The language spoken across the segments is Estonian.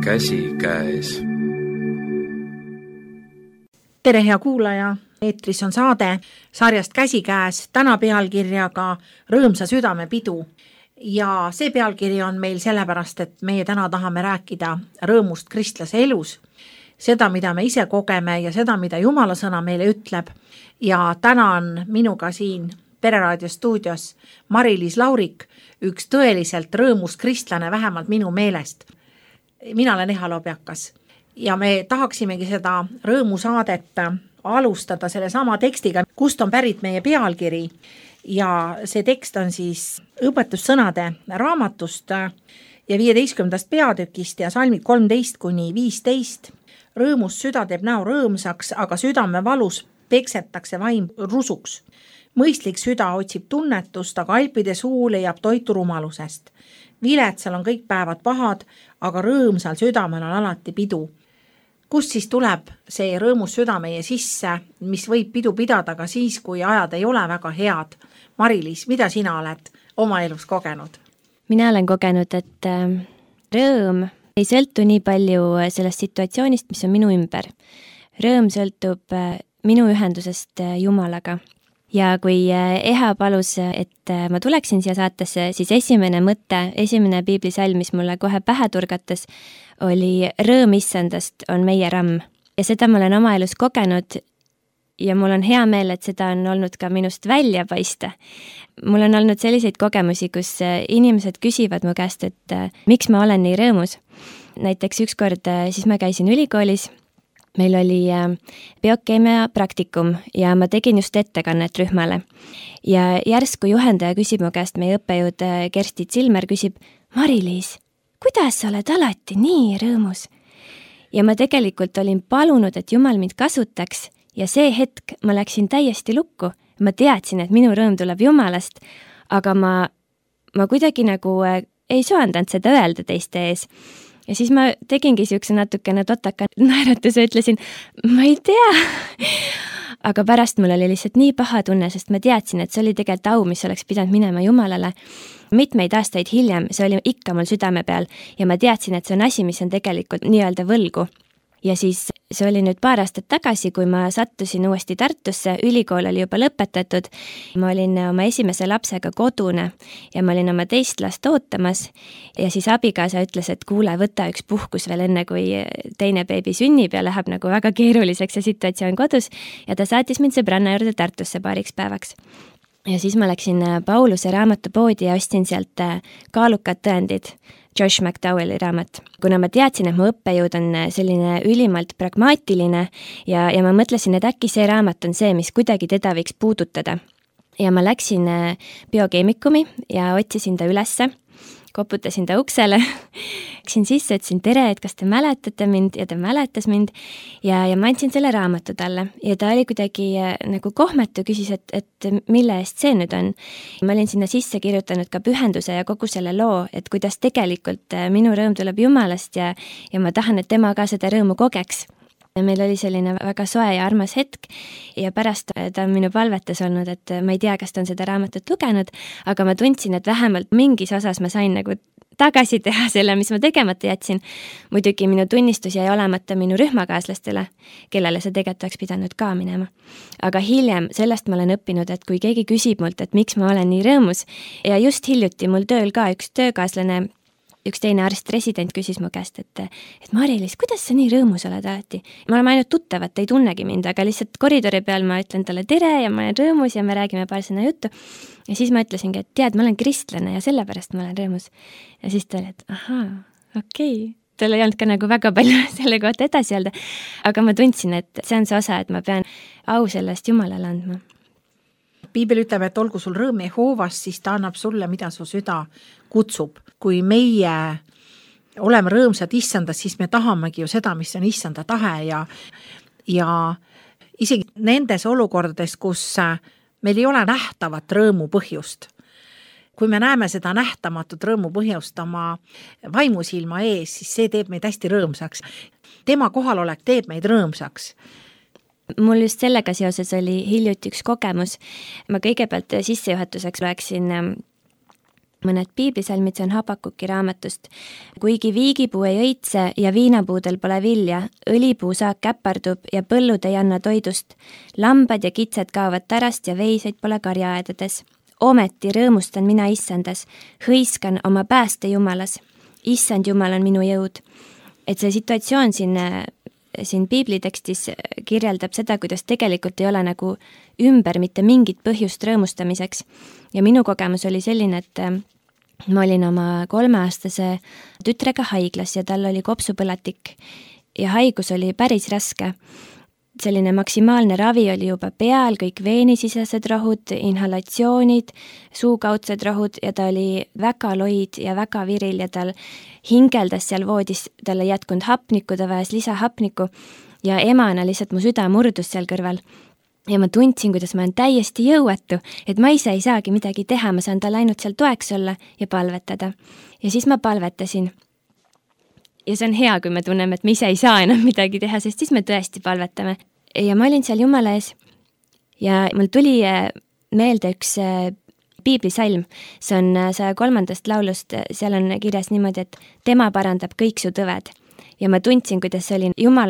käsikäes. Tere, hea kuulaja! Eetris on saade sarjast Käsikäes, täna pealkirjaga Rõõmsa südame pidu. Ja see pealkiri on meil sellepärast, et meie täna tahame rääkida rõõmust kristlase elus, seda, mida me ise kogeme ja seda, mida Jumala sõna meile ütleb. Ja täna on minuga siin Pereraadio stuudios Mari-Liis Laurik, üks tõeliselt rõõmus kristlane, vähemalt minu meelest. Mina olen Eha Lobjakas ja me tahaksimegi seda rõõmusaadet alustada selle sama tekstiga, kust on pärit meie pealkiri. Ja see tekst on siis õpetussõnade raamatust ja 15. peatükist ja salmid 13-15. Rõõmus süda teeb näo rõõmsaks, aga südame valus peksetakse vaim rusuks. Mõistlik süda otsib tunnetust, aga alpide suu leiab toitu rumalusest. Viletsal on kõik päevad pahad, aga rõõmsal südamel on alati pidu. Kust siis tuleb see rõõmus süda meie sisse, mis võib pidu pidada ka siis, kui ajad ei ole väga head? Mari-Liis, mida sina oled oma elus kogenud? Mina olen kogenud, et rõõm ei sõltu nii palju sellest situatsioonist, mis on minu ümber. Rõõm sõltub minu ühendusest Jumalaga. Ja kui Eha palus, et ma tuleksin siia saatesse, siis esimene mõte, esimene piiblisalm, mis mulle kohe pähe turgatas, oli rõõm issandast on meie ramm. Ja seda ma olen oma elus kogenud ja mul on hea meel, et seda on olnud ka minust välja paista. Mul on olnud selliseid kogemusi, kus inimesed küsivad mu käest, et miks ma olen nii rõõmus. Näiteks ükskord siis ma käisin ülikoolis. Meil oli biokeemia praktikum ja ma tegin just ettekannet rühmale. Ja järsku juhendaja küsib mu käest, meie õppejõud Kersti Zilmer küsib, Mari-Liis, kuidas sa oled alati nii rõõmus? Ja ma tegelikult olin palunud, et Jumal mind kasutaks ja see hetk ma läksin täiesti lukku. Ma teadsin, et minu rõõm tuleb Jumalast, aga ma kuidagi nagu ei soandanud seda öelda teiste ees. Ja siis ma tegingi siukse natukene totaka naeratuse, ütlesin, ma ei tea. Aga pärast mul oli lihtsalt nii paha tunne, sest ma teadsin, et see oli tegelikult au, mis oleks pidanud minema Jumalale. Mitmeid aastaid hiljem see oli ikka mul südame peal ja ma teadsin, et see on asi, mis on tegelikult nii-öelda võlgu. Ja siis see oli nüüd paar aastat tagasi, kui ma sattusin uuesti Tartusse, ülikool oli juba lõpetatud. Ma olin oma esimese lapsega kodune ja ma olin oma teist last ootamas ja siis abikaasa ütles, et kuule, võta üks puhkus veel enne, kui teine beebi sünnib ja läheb nagu väga keeruliseks see situatsioon kodus ja ta saatis mind sõbranna juurde Tartusse paariks päevaks. Ja siis ma läksin Pauluse raamatupoodi ja ostsin sealt Kaalukad tõendid, Josh McDowelli raamat. Kuna ma teadsin, et mu õppejõud on selline ülimalt pragmaatiline ja ma mõtlesin, et äkki see raamat on see, mis kuidagi teda võiks puudutada. Ja ma läksin biokeemikumi ja otsisin ta ülesse, koputasin ta uksele, läksin sisse, ütlesin tere, et kas te mäletate mind ja ta mäletas mind ja ma andsin selle raamatu talle ja ta oli kuidagi nagu kohmetu, küsis, et mille eest see nüüd on. Ma olin sinna sisse kirjutanud ka pühenduse ja kogu selle loo, et kuidas tegelikult minu rõõm tuleb Jumalast ja ma tahan, et tema ka seda rõõmu kogeks. Ja meil oli selline väga soe ja armas hetk ja pärast ta on minu palvetes olnud, et ma ei tea, kas ta on seda raamatut lugenud, aga ma tundsin, et vähemalt mingis osas ma sain nagu tagasi teha selle, mis ma tegemata jätsin. Muidugi minu tunnistus jäi olemata minu rühmakaaslastele, kellele see tegelikult oleks pidanud ka minema. Aga hiljem sellest ma olen õppinud, et kui keegi küsib mult, et miks ma olen nii rõõmus ja just hiljuti mul tööl ka üks töökaaslane, üks teine arst-resident küsis mu käest, et Mari-Liis, kuidas sa nii rõõmus oled alati? Ma olen ainult tuttavat, ei tunnegi mind, aga lihtsalt koridori peal ma ütlen talle tere ja ma olen rõõmus ja me räägime paar sõna juttu. Ja siis ma ütlesingi, et tead, ma olen kristlane ja sellepärast ma olen rõõmus. Ja siis ta oli, et ahaa, okei. Tal ei olnud ka nagu väga palju selle kohta edasi öelda, aga ma tundsin, et see on see osa, et ma pean au sellest Jumalale andma. Piibel ütleb, et olgu sul rõõm Jehoovas, siis ta annab sulle, mida su süda kutsub. Kui meie oleme rõõmsad issandas, siis me tahamegi ju seda, mis on issanda tahe ja isegi nendes olukordades, kus meil ei ole nähtavat rõõmu põhjust. Kui me näeme seda nähtamatut rõõmu põhjust oma vaimusilma ees, siis see teeb meid hästi rõõmsaks. Tema kohalolek teeb meid rõõmsaks. Mul just sellega seoses oli hiljuti üks kogemus. Ma kõigepealt sissejuhatuseks loeksin mõned piiblisalmid, see on Habakuki raamatust. Kuigi viigipuu ei õitse ja viinapuudel pole vilja, õlipuu saak käpardub ja põllud ei anna toidust. Lambad ja kitsed kaovad tarast ja veiseid pole karjaaedades. Ometi rõõmustan mina issandas, hõiskan oma pääste jumalas. Issand Jumal on minu jõud. Et see situatsioon siin piiblitekstis kirjeldab seda, kuidas tegelikult ei ole nagu ümber mitte mingit põhjust rõõmustamiseks. Ja minu kogemus oli selline, et ma olin oma 3-aastase tütrega haiglas ja tal oli kopsupõletik ja haigus oli päris raske. Selline maksimaalne ravi oli juba peal, kõik veenisisesed rohud, inhalatsioonid, suukaudsed rohud ja ta oli väga loid ja väga viril ja tal hingeldas seal voodis, tal ei jätkunud hapnikku, ta vajas lisahapnikku ja emana lihtsalt mu süda murdus seal kõrval. Ja ma tundsin, kuidas ma olen täiesti jõuetu, et ma ise ei saagi midagi teha, ma saan tal ainult seal toeks olla ja palvetada. Ja siis ma palvetasin. Ja see on hea, kui me tunneme, et me ise ei saa enam midagi teha, sest siis me tõesti palvetame. Ja ma olin seal Jumala ees ja mul tuli meelde üks piiblisalm. See on 103. laulust, seal on kirjas niimoodi, et tema parandab kõik su tõved. Ja ma tundsin, kuidas see oli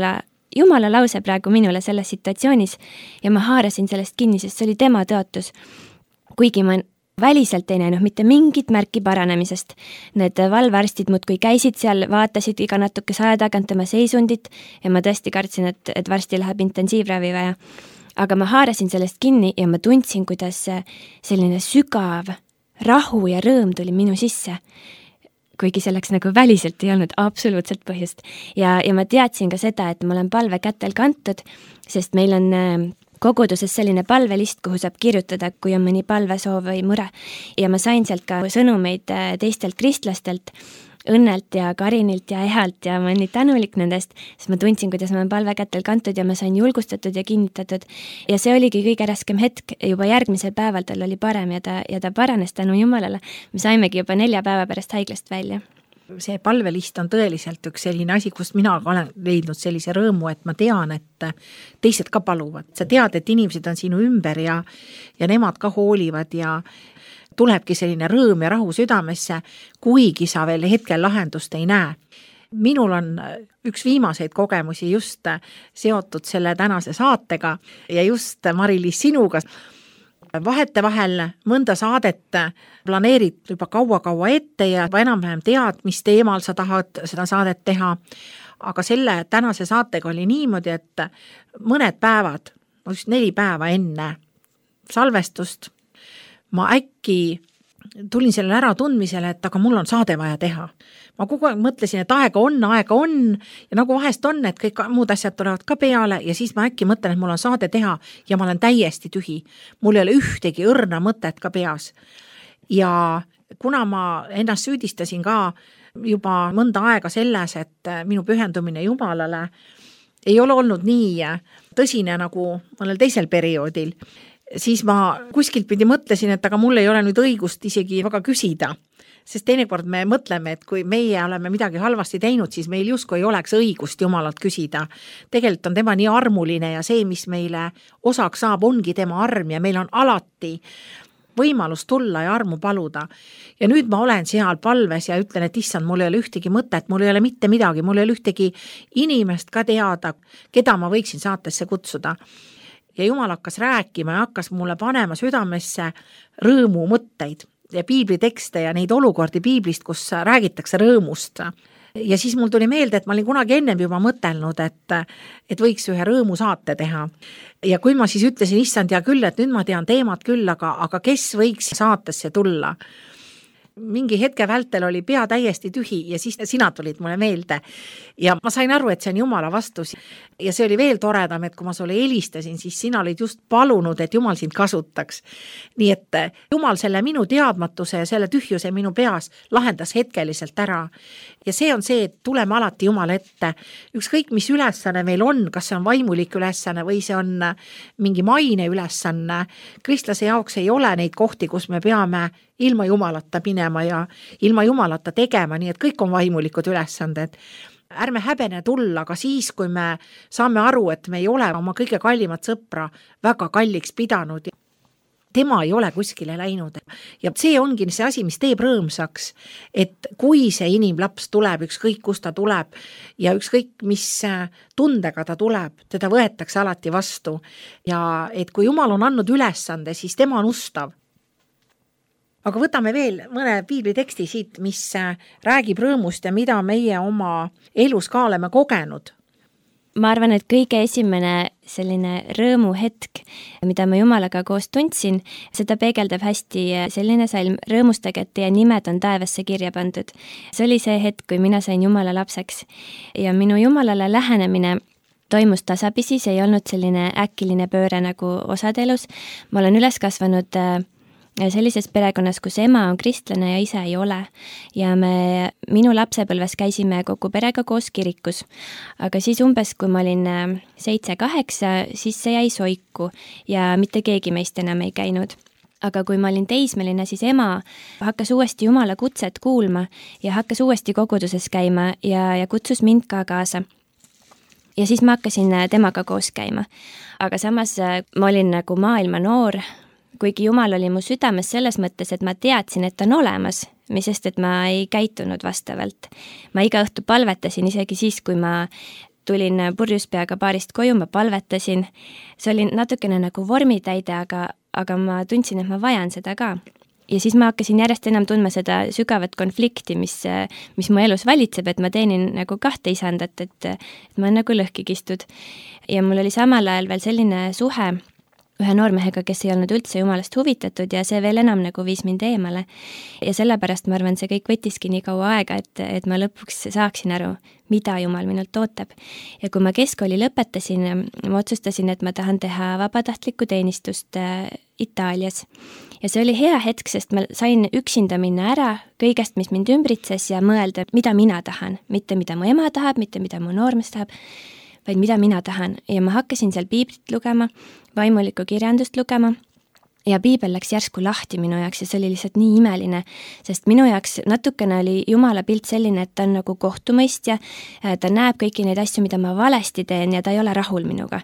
Jumala lause praegu minule selles situatsioonis ja ma haarasin sellest kinni, sest see oli tema tõotus. Kuigi ma väliselt ei näinud mitte mingit märki paranemisest. Need valvearstid muudkui käisid seal, vaatasid iga natukese aja tagant tema seisundit ja ma tõesti kartsin, et varsti läheb intensiivravi vaja. Aga ma haarasin sellest kinni ja ma tundsin, kuidas selline sügav rahu ja rõõm tuli minu sisse. Kuigi selleks nagu väliselt ei olnud absoluutselt põhjust. Ja ma teadsin ka seda, et ma olen palve kätel kantud, sest meil on koguduses selline palvelist, kuhu saab kirjutada, kui on mõni palvesoov või mure. Ja ma sain sealt ka sõnumeid teistelt kristlastelt, Õnnelt ja Karinilt ja Ehalt ja ma olen nii tänulik nendest, sest ma tundsin, kuidas ma olen palve kätel kantud ja ma sain julgustatud ja kinnitatud. Ja see oligi kõige raskem hetk, juba järgmisel päeval tal oli parem ja ta paranes tänu Jumalale. Me saimegi juba 4 päeva pärast haiglast välja. See palvelist on tõeliselt üks selline asi, kust mina olen leidnud sellise rõõmu, et ma tean, et teised ka paluvad. Sa tead, et inimesed on sinu ümber ja nemad ka hoolivad ja tulebki selline rõõm ja rahu südamesse, kuigi sa veel hetkel lahendust ei näe. Minul on üks viimaseid kogemusi just seotud selle tänase saatega ja just Mari-Liis sinuga. Vahetevahel mõnda saadet planeerid juba kaua ette ja enam-vähem tead, mis teemal sa tahad seda saadet teha. Aga selle tänase saatega oli niimoodi, et mõned päevad, just 4 päeva enne salvestust, ma äkki tulin sellele ära tundmisele, et aga mul on saade vaja teha. Ma kogu aeg mõtlesin, et aega on ja nagu vahest on, et kõik muud asjad tulevad ka peale ja siis ma äkki mõtlen, et mul on saade teha ja ma olen täiesti tühi. Mul ei ole ühtegi õrna mõtet ka peas. Ja kuna ma ennast süüdistasin ka juba mõnda aega selles, et minu pühendumine Jumalale ei ole olnud nii tõsine nagu mõnel teisel perioodil, siis ma kuskilt pidi mõtlesin, et aga mul ei ole nüüd õigust isegi väga küsida. Sest teinekord me mõtleme, et kui meie oleme midagi halvasti teinud, siis meil justkui ei oleks õigust Jumalalt küsida. Tegelikult on tema nii armuline ja see, mis meile osaks saab, ongi tema arm ja meil on alati võimalus tulla ja armu paluda. Ja nüüd ma olen seal palves ja ütlen, et issand, mul ei ole ühtegi mõtet, mul ei ole mitte midagi, mul ei ole ühtegi inimest ka teada, keda ma võiksin saatesse kutsuda. Ja Jumal hakkas rääkima ja hakkas mulle panema südamesse rõõmu mõtteid ja piiblitekste ja neid olukordi piiblist, kus räägitakse rõõmust. Ja siis mul tuli meelde, et ma olin kunagi ennem juba mõtelnud, et võiks ühe rõõmu saate teha. Ja kui ma siis ütlesin, issand, ja küll, et nüüd ma tean teemat küll, aga kes võiks saatesse tulla? Mingi hetke vältel oli pea täiesti tühi ja siis sina tulid mulle meelde ja ma sain aru, et see on Jumala vastus ja see oli veel toredam, et kui ma sulle helistasin, siis sina olid just palunud, et Jumal sind kasutaks. Nii et Jumal selle minu teadmatuse ja selle tühjuse minu peas lahendas hetkeliselt ära ja see on see, et tuleme alati Jumala ette. Ükskõik, mis ülesanne meil on, kas see on vaimulik ülesanne või see on mingi maine ülesanne. Kristlase jaoks ei ole neid kohti, kus me peame ilma Jumalata minema ja ilma Jumalata tegema, nii et kõik on vaimulikud ülesanded. Ärme häbene tulla, aga siis, kui me saame aru, et me ei ole oma kõige kallimat sõpra väga kalliks pidanud tema ei ole kuskile läinud ja see ongi see asi, mis teeb rõõmsaks, et kui see inimlaps tuleb, ükskõik kust ta tuleb ja ükskõik mis tundega ta tuleb, teda võetakse alati vastu ja et kui Jumal on andnud ülesande, siis tema on ustav. Aga võtame veel mõne piibliteksti siit, mis räägib rõõmust ja mida meie oma elus ka oleme kogenud. Ma arvan, et kõige esimene selline rõõmuhetk, mida ma Jumalaga koos tundsin, seda peegeldab hästi selline salm: rõõmustage, et teie nimed on taevasse kirja pandud. See oli see hetk, kui mina sain Jumala lapseks ja minu Jumalale lähenemine toimus tasapisi, see ei olnud selline äkiline pööre nagu osade elus. Ma olen üles kasvanud sellises perekonnas, kus ema on kristlane ja isa ei ole. Ja me minu lapsepõlves käisime kogu perega koos kirikus. Aga siis umbes, kui ma olin 7-8, siis see jäi soiku ja mitte keegi meist enam ei käinud. Aga kui ma olin teismeline, siis ema hakkas uuesti Jumala kutset kuulma ja hakkas uuesti koguduses käima ja kutsus mind ka kaasa. Ja siis ma hakkasin temaga koos käima. Aga samas ma olin nagu maailma noor, kuigi Jumal oli mu südames selles mõttes, et ma teadsin, et ta on olemas, misest et ma ei käitunud vastavalt. Ma iga õhtu palvetasin, isegi siis, kui ma tulin purjus peaga baarist koju, ma palvetasin. See oli natukene nagu vormitäide, aga ma tundsin, et ma vajan seda ka. Ja siis ma hakkasin järjest enam tundma seda sügavat konflikti, mis mu elus valitseb, et ma teenin nagu kahte isandat, et ma olen nagu lõhki kistud. Ja mul oli samal ajal veel selline suhe ühe noormehega, kes ei olnud üldse Jumalast huvitatud ja see veel enam nagu viis mind eemale. Ja sellepärast ma arvan, see kõik võttiski nii kaua aega, et ma lõpuks saaksin aru, mida Jumal minult ootab. Ja kui ma keskkooli lõpetasin, ma otsustasin, et ma tahan teha vabatahtlikku teenistust Itaalias. Ja see oli hea hetk, sest ma sain üksinda minna ära kõigest, mis mind ümbritses ja mõelda, mida mina tahan. Mitte mida mu ema tahab, mitte mida mu noormees tahab, vaid mida mina tahan. Ja ma hakkasin seal piiblit lugema, vaimulikku kirjandust lugema ja piibel läks järsku lahti minu jaoks ja see oli lihtsalt nii imeline, sest minu jaoks natukene oli Jumala pilt selline, et ta on nagu kohtumõistja, ta näeb kõiki neid asju, mida ma valesti teen ja ta ei ole rahul minuga.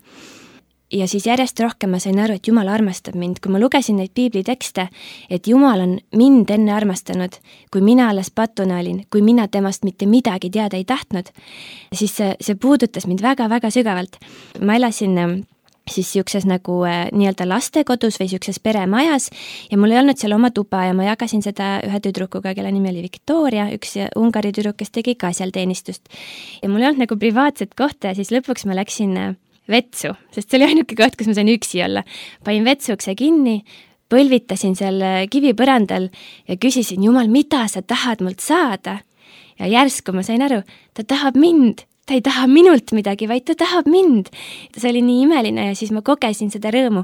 Ja siis järjest rohkem ma sain aru, et Jumal armastab mind. Kui ma lugesin neid piiblitekste, et Jumal on mind enne armastanud, kui mina alles patuna olin, kui mina temast mitte midagi teada ei tahtnud, siis see puudutas mind väga-väga sügavalt. Ma elasin siis siukses nagu nii-öelda lastekodus või siukses peremajas ja mul ei olnud seal oma tuba ja ma jagasin seda ühe tüdrukuga, kelle nimi oli Victoria, üks Ungari tüdruk, kes tegi ka seal teenistust. Ja mul ei olnud nagu privaatset kohta ja siis lõpuks ma läksin vetsu, sest see oli ainuke koht, kus ma sain üksi olla. Pain vetsukse kinni, põlvitasin seal kivipõrandal ja küsisin, Jumal, mida sa tahad mult saada? Ja järsku ma sain aru, ta tahab mind. Ta ei taha minult midagi, vaid ta tahab mind. See oli nii imeline ja siis ma kogesin seda rõõmu,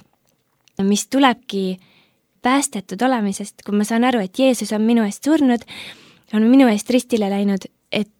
mis tulebki päästetud olemisest, kui ma saan aru, et Jeesus on minu eest surnud, on minu eest ristile läinud,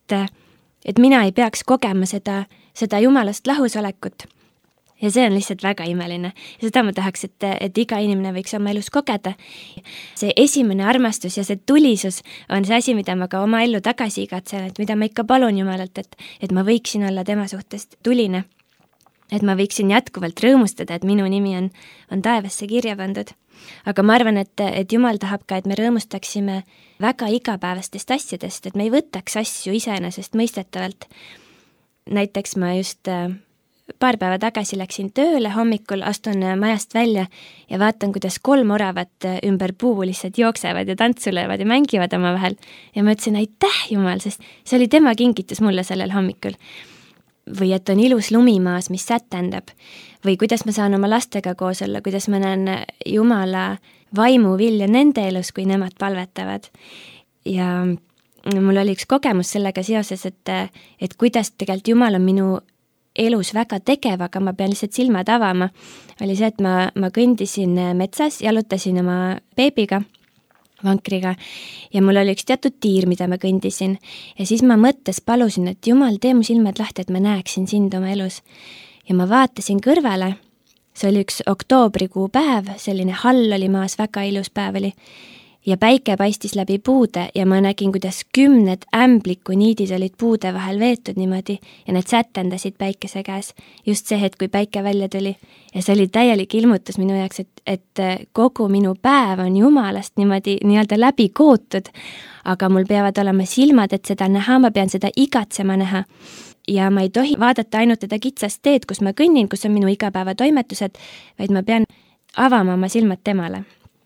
et mina ei peaks kogema seda Jumalast lahusolekut. Ja see on lihtsalt väga imeline. Ja seda ma tahaks, et iga inimene võiks oma elus kogeda. See esimene armastus ja see tulisus on see asi, mida ma ka oma ellu tagasi igatsen, et mida ma ikka palun Jumalalt, et ma võiksin olla tema suhtest tuline. Et ma võiksin jätkuvalt rõõmustada, et minu nimi on taevasse kirja pandud. Aga ma arvan, et Jumal tahab ka, et me rõõmustaksime väga igapäevastest asjadest, et me ei võtaks asju iseenesest mõistetavalt. Näiteks ma just paar päeva tagasi läksin tööle hommikul, astun majast välja ja vaatan, kuidas 3 oravat ümber puu lihtsalt jooksevad ja tantsulevad ja mängivad oma vahel. Ja ma ütlesin, aitäh Jumal, sest see oli tema kingitus mulle sellel hommikul. Või et on ilus lumimaas, mis sätendab. Või kuidas ma saan oma lastega koos olla, kuidas ma näen Jumala vaimu vilja nende elus, kui nemad palvetavad. Ja mul oli üks kogemus sellega seoses, et kuidas tegelikult Jumal on minu elus väga tegev, aga ma pean lihtsalt silmad avama, oli see, et ma kõndisin metsas, jalutasin oma beebiga, vankriga ja mul oli üks teatud tiir, mida ma kõndisin ja siis ma mõttes palusin, et Jumal, tee mu silmad lahti, et ma näeksin sind oma elus. Ja ma vaatasin kõrvale, see oli üks oktoobrikuu päev, selline hall oli maas, väga ilus päev oli ja päike paistis läbi puude ja ma nägin, kuidas 10 ämblikuniidid olid puude vahel veetud niimoodi ja need sätendasid päikese käes. Just see hetk, kui päike välja tuli. Ja see oli täielik ilmutus minu jaoks, et kogu minu päev on Jumalast niimoodi nii-öelda läbi kootud, aga mul peavad olema silmad, et seda näha, ma pean seda igatsema näha. Ja ma ei tohi vaadata ainult teda kitsast teed, kus ma kõnnin, kus on minu igapäevatoimetused, vaid ma pean avama oma silmad temale.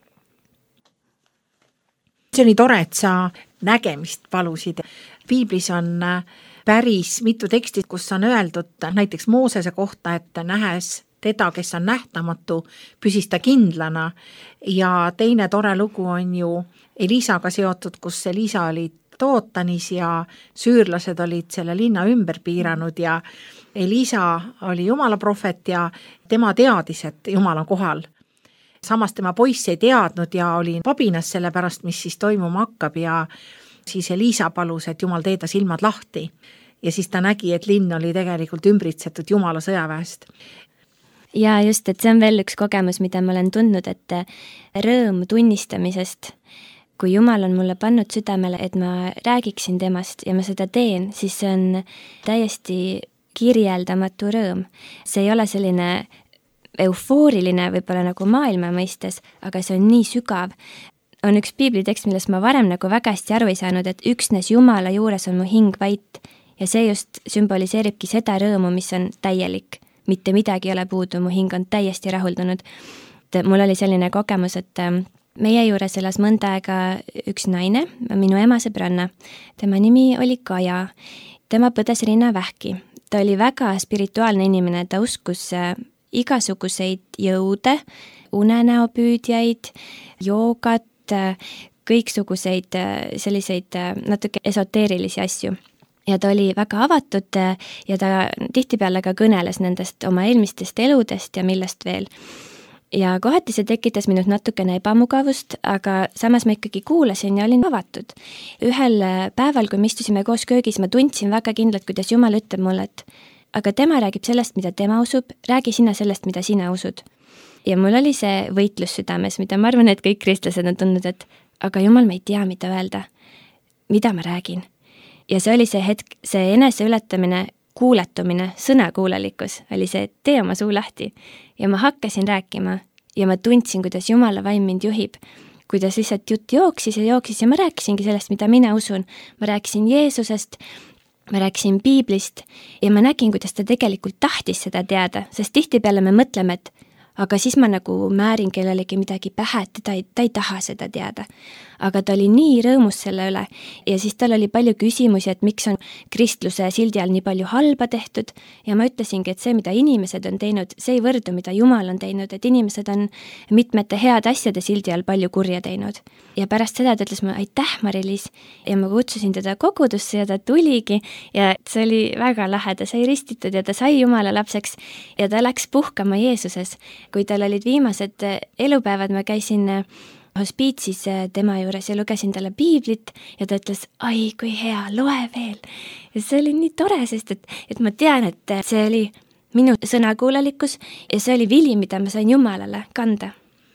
See oli tore, et sa nägemist palusid. Piiblis on päris mitu teksti, kus on öeldud näiteks Moosese kohta, et nähes teda, kes on nähtamatu, püsis ta kindlana. Ja teine tore lugu on ju Eliisaga seotud, kus Eliisa oli Dootanis ja süürlased olid selle linna ümber piiranud ja Eliisa oli Jumala prohvet ja tema teadis, et Jumal on kohal. Samas tema poiss ei teadnud ja oli pabinas selle pärast, mis siis toimuma hakkab ja siis Eliisa palus, et Jumal tee ta silmad lahti. Ja siis ta nägi, et linn oli tegelikult ümbritsetud Jumala sõjaväest. Ja just, et see on veel üks kogemus, mida ma olen tundnud, et rõõm tunnistamisest. Kui Jumal on mulle pannud südamele, et ma räägiksin temast ja ma seda teen, siis see on täiesti kirjeldamatu rõõm. See ei ole selline eufooriline võib-olla nagu maailma mõistes, aga see on nii sügav. On üks piiblitekst, millest ma varem nagu väga hästi aru ei saanud, et üksnes Jumala juures on mu hing vait ja see just sümboliseeribki seda rõõmu, mis on täielik. Mitte midagi ei ole puudu, mu hing on täiesti rahuldunud. Mul oli selline kogemus, et meie juures elas mõnda aega üks naine, minu ema sõbranna. Tema nimi oli Kaja. Tema põdes rinnavähki. Ta oli väga spirituaalne inimene, ta uskus igasuguseid jõude, unenäopüüdjaid, joogat, kõiksuguseid selliseid natuke esoteerilisi asju. Ja ta oli väga avatud ja ta tihtipeale ka kõneles nendest oma eelmistest eludest ja millest veel. Ja kohati see tekitas minut natukene ebamugavust, aga samas ma ikkagi kuulasin ja olin avatud. Ühel päeval, kui me istusime koos köögis, ma tundsin väga kindlalt, kuidas Jumal ütleb mulle, et aga tema räägib sellest, mida tema usub, räägi sina sellest, mida sina usud. Ja mul oli see võitlus südames, mida ma arvan, et kõik kristlased on tundnud, et aga Jumal, ma ei tea, mida öelda, mida ma räägin. Ja see oli see hetk, see eneseületamine, kuuletumine, sõnakuulelikkus oli see, et tee oma suu lahti. Ja ma hakkasin rääkima ja ma tundsin, kuidas Jumala vaim mind juhib, kuidas lihtsalt jutt jooksis ja ma rääkisingi sellest, mida mina usun. Ma rääkisin Jeesusest, ma rääkisin Piiblist ja ma nägin, kuidas ta tegelikult tahtis seda teada, sest tihtipeale me mõtleme, et aga siis ma nagu määrin kellelegi midagi pähe, et ta ei taha seda teada. Aga ta oli nii rõõmus selle üle ja siis tal oli palju küsimusi, et miks on kristluse sildi all nii palju halba tehtud ja ma ütlesingi, et see, mida inimesed on teinud, see ei võrdu, mida Jumal on teinud, et inimesed on mitmete head asjade sildi all palju kurja teinud. Ja pärast seda ta ütles ma, aitäh Mari-Liis ja ma kutsusin teda kogudusse ja ta tuligi ja see oli väga lahe, ta sai ristitud ja ta sai Jumala lapseks ja ta läks puhkama Jeesuses. Kui tal olid viimased elupäevad, ma käisin hospiitsis tema juures ja lugesin talle piiblit ja ta ütles, ai kui hea, loe veel. Ja see oli nii tore, sest et ma tean, et see oli minu sõnakuulelikkus ja see oli vili, mida ma sain Jumalale kanda.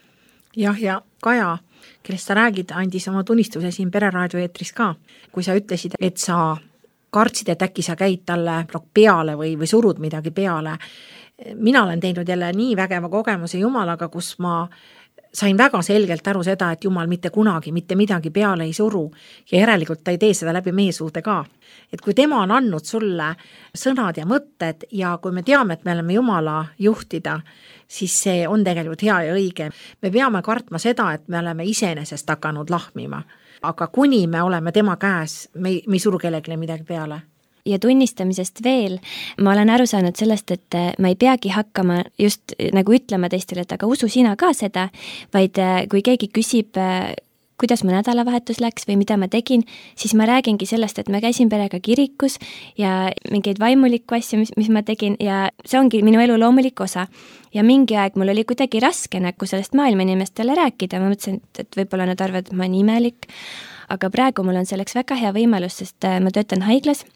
Jah, ja Kaja, kellest sa räägid, andis oma tunnistuse siin Pereraadio eetris ka. Kui sa ütlesid, et sa kartsid, et äkki sa käid talle peale või surud midagi peale. Mina olen teinud jälle nii vägeva kogemuse Jumalaga, kus ma sain väga selgelt aru seda, et Jumal mitte kunagi, mitte midagi peale ei suru ja järelikult ta ei tee seda läbi meie suhte ka. Et kui tema on andnud sulle sõnad ja mõtted ja kui me teame, et me oleme Jumala juhtida, siis see on tegelikult hea ja õige. Me peame kartma seda, et me oleme iseenesest hakanud lahmima, aga kuni me oleme tema käes, me ei suru kellelegi midagi peale. Ja tunnistamisest veel, ma olen aru saanud sellest, et ma ei peagi hakkama just nagu ütlema teistele, et aga usu sina ka seda, vaid kui keegi küsib, kuidas mu nädalavahetus läks või mida ma tegin, siis ma räägingi sellest, et ma käisin perega kirikus ja mingeid vaimulikku asju, mis ma tegin ja see ongi minu elu loomulik osa. Ja mingi aeg mul oli kuidagi raske nagu sellest maailma inimestele rääkida, ma mõtlesin, et võib-olla nad arvavad, et ma olen imelik, aga praegu mul on selleks väga hea võimalus, sest ma töötan haiglas.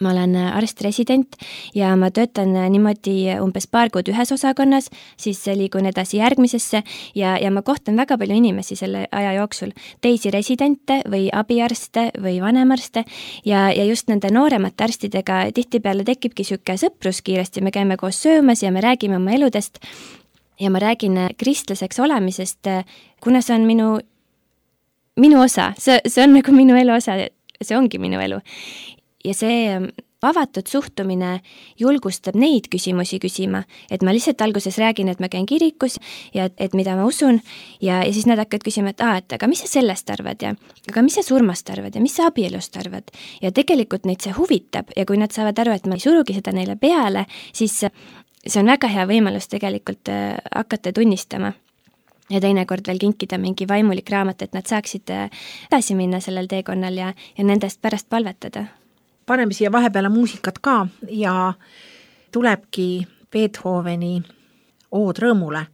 ma olen arst-resident ja ma töötan niimoodi umbes paar kuud ühes osakonnas, siis liigun edasi järgmisesse ja ma kohtan väga palju inimesi selle aja jooksul, teisi residente või abiarste või vanemarste ja just nende nooremate arstidega tihtipeale tekibki siuke sõprus kiiresti, me käime koos söömas ja me räägime oma eludest ja ma räägin kristlaseks olemisest, kuna see on minu osa, see on nagu minu elu osa, see ongi minu elu. Ja see avatud suhtumine julgustab neid küsimusi küsima, et ma lihtsalt alguses räägin, et ma käin kirikus ja et mida ma usun ja siis nad hakkavad küsima, et aga mis sa sellest arvad ja aga mis sa surmast arvad ja mis sa abielust arvad ja tegelikult neid see huvitab ja kui nad saavad aru, et ma ei surugi seda neile peale, siis see on väga hea võimalus tegelikult hakata tunnistama. Ja teinekord veel kinkida mingi vaimulik raamat, et nad saaksid edasi minna sellel teekonnal ja nendest pärast palvetada. Paneme siia vahepeale muusikat ka ja tulebki Beethoveni Ood rõõmule.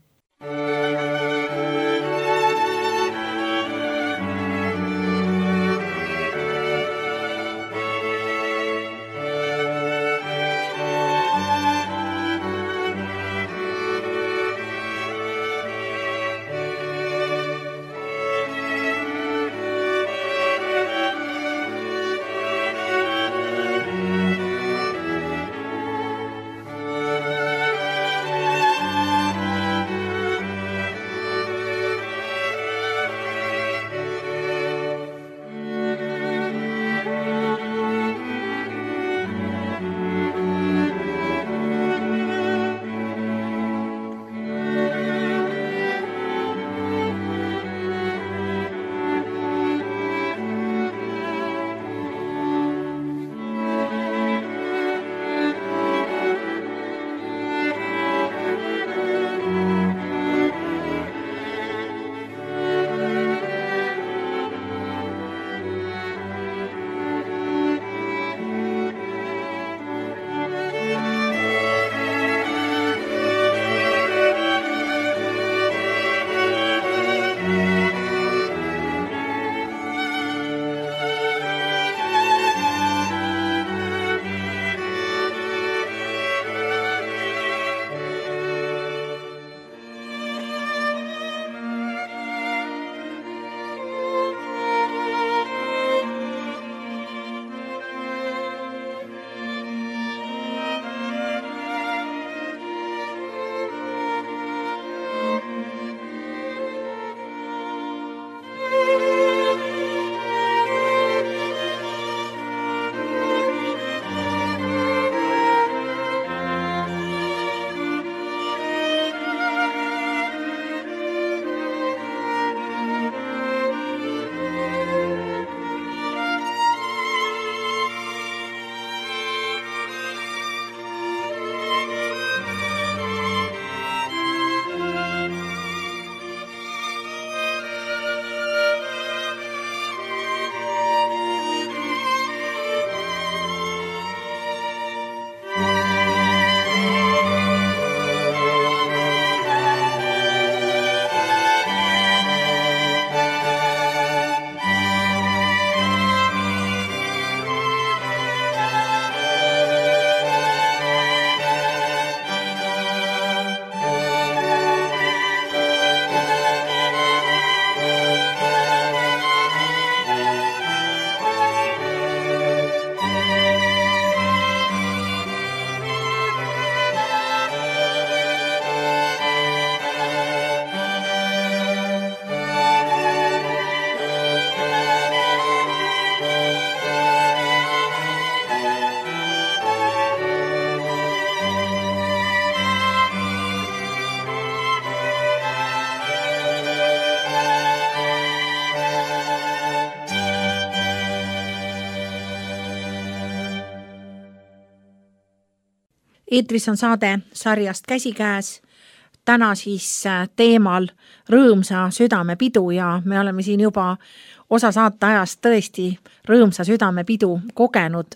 Eetris on saade sarjast Käsikäes, täna siis teemal rõõmsa südame pidu ja me oleme siin juba osa saateajast tõesti rõõmsa südame pidu kogenud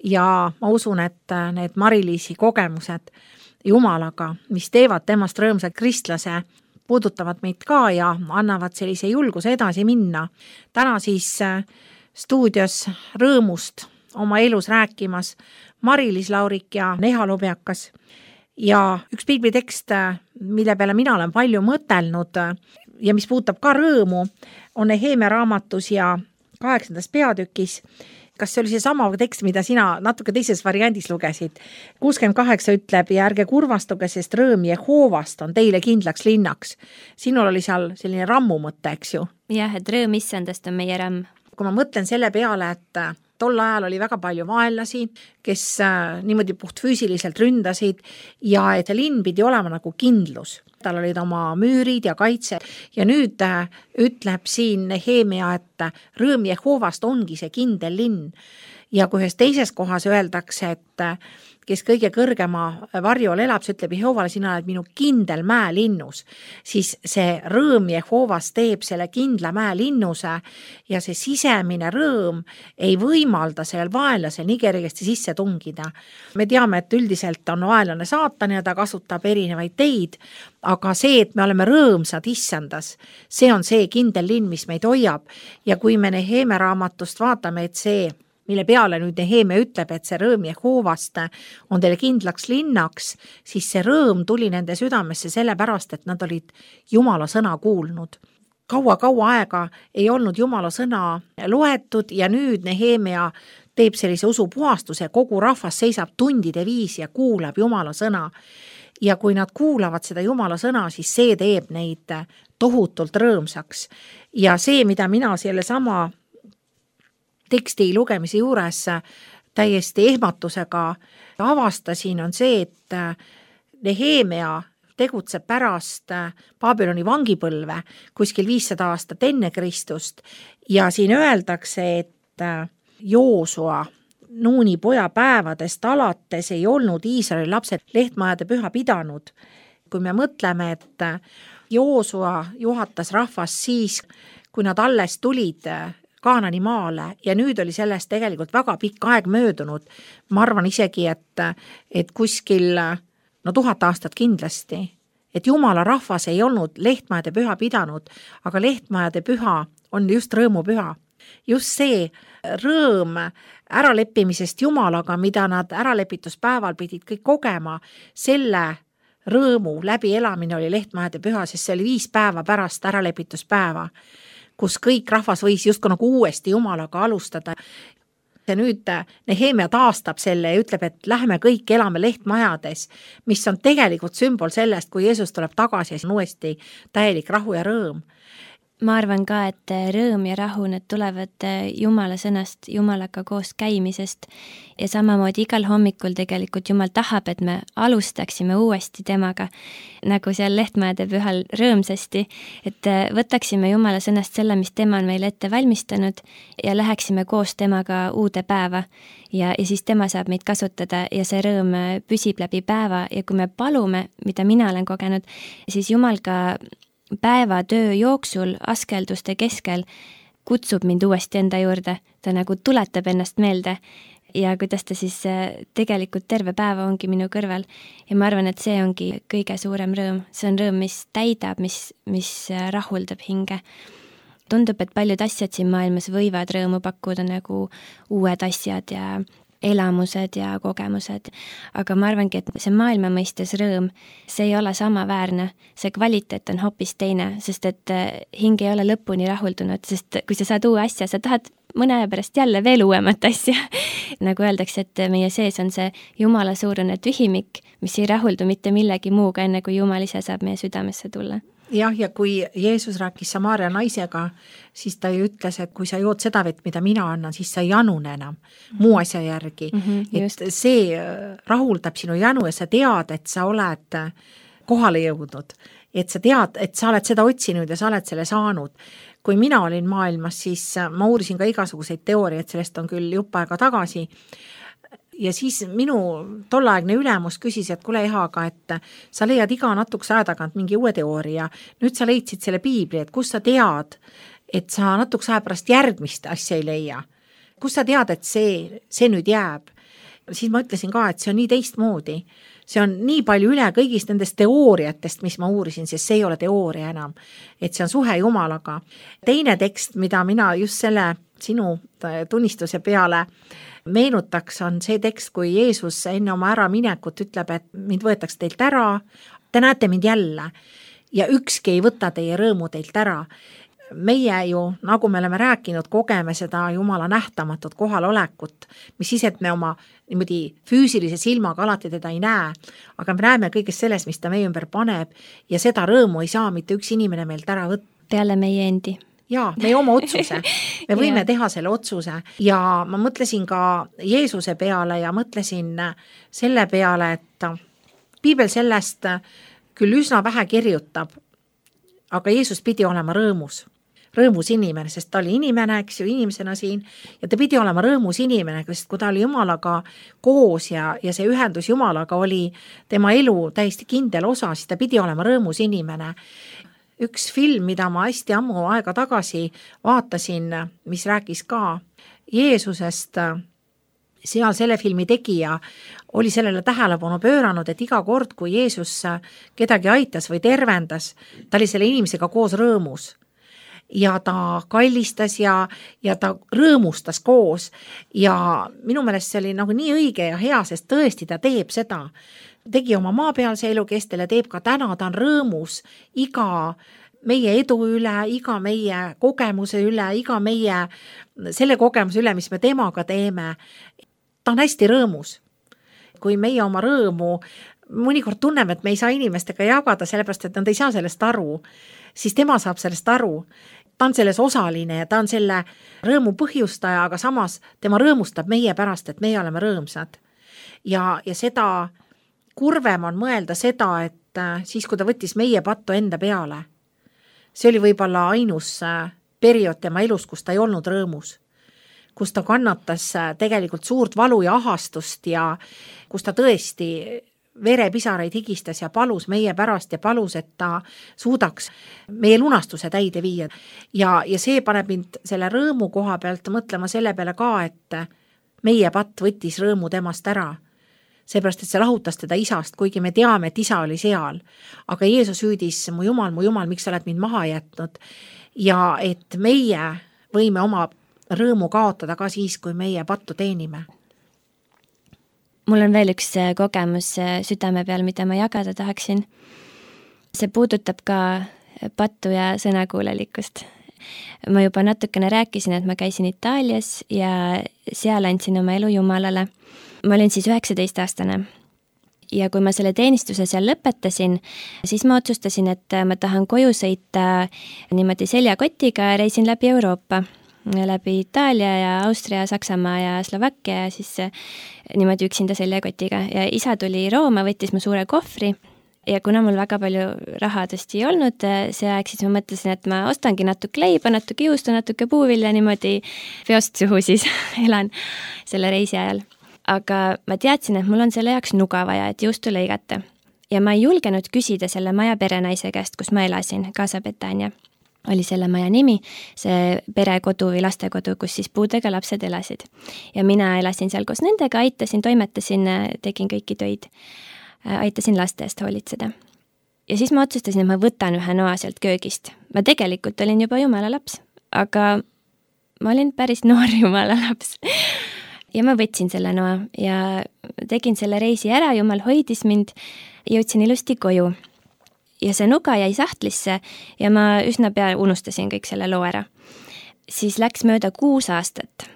ja ma usun, et need Mari-Liisi kogemused Jumalaga, mis teevad temast rõõmsa kristlase, puudutavad meid ka ja annavad sellise julguse edasi minna. Täna siis stuudios rõõmust oma elus rääkimas Mari-Liis Laurik ja Neha Lubjakas. Ja üks piiblitekst, mille peale mina olen palju mõtelnud ja mis puudutab ka rõõmu, on Nehemia raamatus ja 8. peatükis. Kas see oli see sama tekst, mida sina natuke teises variandis lugesid? 68 ütleb, ja ärge kurvastuge, sest rõõm Jehoovast on teile kindlaks linnaks. Sinul oli seal selline rammu mõte, eks ju? Jah, et rõõm issandast on meie ramm. Kui ma mõtlen selle peale, et tol ajal oli väga palju vaenlasi, kes niimoodi puhtfüüsiliselt ründasid ja et linn pidi olema nagu kindlus. Tal olid oma müürid ja kaitse ja nüüd ütleb siin Nehemia, et rõõm Jehoovast ongi see kindel linn. Ja kui ühes teises kohas öeldakse, et kes kõige kõrgema varjul elab, see ütleb Jehoovale, sina oled minu kindel mäelinnus, siis see rõõm Jehoovast teeb selle kindla mäelinnuse ja see sisemine rõõm ei võimalda sellel vaenlasel nii kergesti sisse tungida. Me teame, et üldiselt on vaenlane saatan ja ta kasutab erinevaid teid, aga see, et me oleme rõõmsad issandas, see on see kindel linn, mis meid hoiab. Ja kui me Nehemia raamatust vaatame, et see, mille peale nüüd Nehemia ütleb, et see rõõm Jehoovast on teile kindlaks linnaks, siis see rõõm tuli nende südamesse sellepärast, et nad olid Jumala sõna kuulnud. Kaua aega ei olnud Jumala sõna loetud ja nüüd Nehemia teeb sellise usupuhastuse, kogu rahvas seisab tundide viisi ja kuulab Jumala sõna. Ja kui nad kuulavad seda Jumala sõna, siis see teeb neid tohutult rõõmsaks. Ja see, mida mina selle sama teksti lugemise juures täiesti ehmatusega avastasin, on see, et Nehemia tegutseb pärast Babyloni vangipõlve kuskil 500 aastat enne Kristust ja siin öeldakse, et Joosua Nuuni poja päevadest alates ei olnud Iisraeli lapsed lehtmajade püha pidanud. Kui me mõtleme, et Joosua juhatas rahvast siis, kui nad alles tulid Kaanani maale ja nüüd oli sellest tegelikult väga pikk aeg möödunud. Ma arvan isegi, et kuskil 1000 aastat kindlasti, et Jumala rahvas ei olnud lehtmajade püha pidanud, aga lehtmajade püha on just rõõmupüha. Just see rõõm äraleppimisest Jumalaga, mida nad äralepituspäeval pidid kõik kogema, selle rõõmu läbi elamine oli lehtmajade püha, sest see oli 5 päeva pärast äralepituspäeva, kus kõik rahvas võis justkui nagu uuesti Jumalaga alustada. Ja nüüd Nehemia taastab selle ja ütleb, et lähme kõik elame lehtmajades, mis on tegelikult sümbol sellest, kui Jeesus tuleb tagasi ja on uuesti täielik rahu ja rõõm. Ma arvan ka, et rõõm ja rahu, need tulevad Jumala sõnast, Jumalaga koos käimisest ja samamoodi igal hommikul tegelikult Jumal tahab, et me alustaksime uuesti temaga, nagu seal lehtmajade pühal rõõmsasti, et võtaksime Jumala sõnast selle, mis tema on meile ette valmistanud ja läheksime koos temaga uude päeva ja siis tema saab meid kasutada ja see rõõm püsib läbi päeva ja kui me palume, mida mina olen kogenud, siis Jumal ka päevatöö jooksul askelduste keskel kutsub mind uuesti enda juurde, ta nagu tuletab ennast meelde ja kuidas ta siis tegelikult terve päeva ongi minu kõrval ja ma arvan, et see ongi kõige suurem rõõm, see on rõõm, mis täidab, mis rahuldab hinge. Tundub, et paljud asjad siin maailmas võivad rõõmu pakkuda nagu uued asjad ja elamused ja kogemused, aga ma arvangi, et see maailma mõistes rõõm, see ei ole samaväärne, see kvaliteet on hoopis teine, sest et hing ei ole lõpuni rahuldunud, sest kui sa saad uue asja, sa tahad mõne aja pärast jälle veel uuemat asja. Nagu öeldakse, et meie sees on see Jumala suurune tühimik, mis ei rahuldu mitte millegi muuga, enne kui Jumal ise saab meie südamesse tulla. Jah, ja kui Jeesus rääkis Samaaria naisega, siis ta ju ütles, et kui sa jood seda vett, mida mina annan, siis sa ei janune enam muu asja järgi. Et see rahuldab sinu janu ja sa tead, et sa oled kohale jõudnud. Et sa tead, et sa oled seda otsinud ja sa oled selle saanud. Kui mina olin maailmas, siis ma uurisin ka igasuguseid teooriaid, sellest on küll jupp aega tagasi. Ja siis minu tollaegne ülemus küsis, et kuule Ehaga, et sa leiad iga natukese aja tagant mingi uue teooria. Nüüd sa leidsid selle piibli, et kus sa tead, et sa natukese aja pärast järgmist asja ei leia. Kus sa tead, et see nüüd jääb. Siis ma ütlesin ka, et see on nii teistmoodi. See on nii palju üle kõigist nendest teooriatest, mis ma uurisin, sest see ei ole teooria enam. Et see on suhe Jumalaga. Teine tekst, mida mina just selle sinu tunnistuse peale meenutaks, on see tekst, kui Jeesus enne oma äraminekut ütleb, et mind võetakse teilt ära, te näete mind jälle ja ükski ei võta teie rõõmu teilt ära. Meie ju, nagu me oleme rääkinud, kogeme seda Jumala nähtamatut kohalolekut, mis siis, et me oma niimoodi füüsilise silmaga alati teda ei näe, aga me näeme kõigest sellest, mis ta meie ümber paneb ja seda rõõmu ei saa mitte üks inimene meilt ära võtta. Peale meie endi. Jaa, meie oma otsuse. Me võime teha selle otsuse ja ma mõtlesin ka Jeesuse peale ja mõtlesin selle peale, et piibel sellest küll üsna vähe kirjutab, aga Jeesus pidi olema rõõmus inimene, sest ta oli inimene, eks ju, inimesena siin ja ta pidi olema rõõmus inimene, sest kui ta oli Jumalaga koos ja see ühendus Jumalaga oli tema elu täiesti kindel osa, siis ta pidi olema rõõmus inimene. Üks film, mida ma hästi ammu aega tagasi vaatasin, mis rääkis ka Jeesusest, seal selle filmi tegija oli sellele tähelepanu pööranud, et iga kord, kui Jeesus kedagi aitas või tervendas, ta oli selle inimesega koos rõõmus. Ja ta kallistas ja ta rõõmustas koos ja minu meelest see oli nagu nii õige ja hea, sest tõesti ta teeb seda. Tegi oma maapealse elu kestel ja teeb ka täna, ta on rõõmus iga meie edu üle, iga meie kogemuse üle, iga meie selle kogemuse üle, mis me temaga teeme. Ta on hästi rõõmus. Kui meie oma rõõmu mõnikord tunneme, et me ei saa inimestega jagada, sellepärast, et nad ei saa sellest aru, siis tema saab sellest aru. Ta on selles osaline ja ta on selle rõõmu põhjustaja, aga samas tema rõõmustab meie pärast, et meie oleme rõõmsad. Ja seda kurvem on mõelda seda, et siis, kui ta võttis meie pattu enda peale, see oli võib-olla ainus periood tema elus, kus ta ei olnud rõõmus, kus ta kannatas tegelikult suurt valu ja ahastust ja kus ta tõesti verepisaraid higistas ja palus meie pärast ja palus, et ta suudaks meie lunastuse täide viia. Ja see paneb mind selle rõõmu koha pealt mõtlema selle peale ka, et meie patt võttis rõõmu temast ära. Seepärast, et see lahutas teda isast, kuigi me teame, et isa oli seal. Aga Jeesus hüüdis, mu Jumal, miks sa oled mind maha jätnud? Ja et meie võime oma rõõmu kaotada ka siis, kui meie pattu teenime. Mul on veel üks kogemus südame peal, mida ma jagada tahaksin. See puudutab ka pattu ja sõnakuulelikkust. Ma juba natukene rääkisin, et ma käisin Itaalias ja seal andsin oma elu Jumalale. Ma olin siis 19-aastane ja kui ma selle teenistuse seal lõpetasin, siis ma otsustasin, et ma tahan koju sõita niimoodi seljakotiga ja reisin läbi Euroopa. Läbi Itaalia ja Austria, Saksamaa ja Slovakkia ja siis niimoodi üksinda seljakotiga ja isa tuli Rooma, võttis mu suure kohvri ja kuna mul väga palju raha tõesti ei olnud see aeg, siis ma mõtlesin, et ma ostangi natuke leiba, natuke juustu, natuke puuvilja, niimoodi feost suhu siis elan selle reisi ajal. Aga ma teadsin, et mul on selle jaoks nuga vaja, et juustu lõigata ja ma ei julgenud küsida selle maja perenaise käest, kus ma elasin, Casa Betania oli selle maja nimi, see perekodu või lastekodu, kus siis puudega lapsed elasid. Ja mina elasin seal koos nendega, aitasin, toimetasin, tegin kõiki töid, aitasin laste eest hoolitseda. Ja siis ma otsustasin, et ma võtan ühe noa sealt köögist. Ma tegelikult olin juba Jumala laps, aga ma olin päris noor Jumala laps. Ja ma võtsin selle noa ja tegin selle reisi ära, Jumal hoidis mind, jõudsin ilusti koju. Ja see nuga jäi sahtlisse ja ma üsna pea unustasin kõik selle loo ära. Siis läks mööda 6 aastat.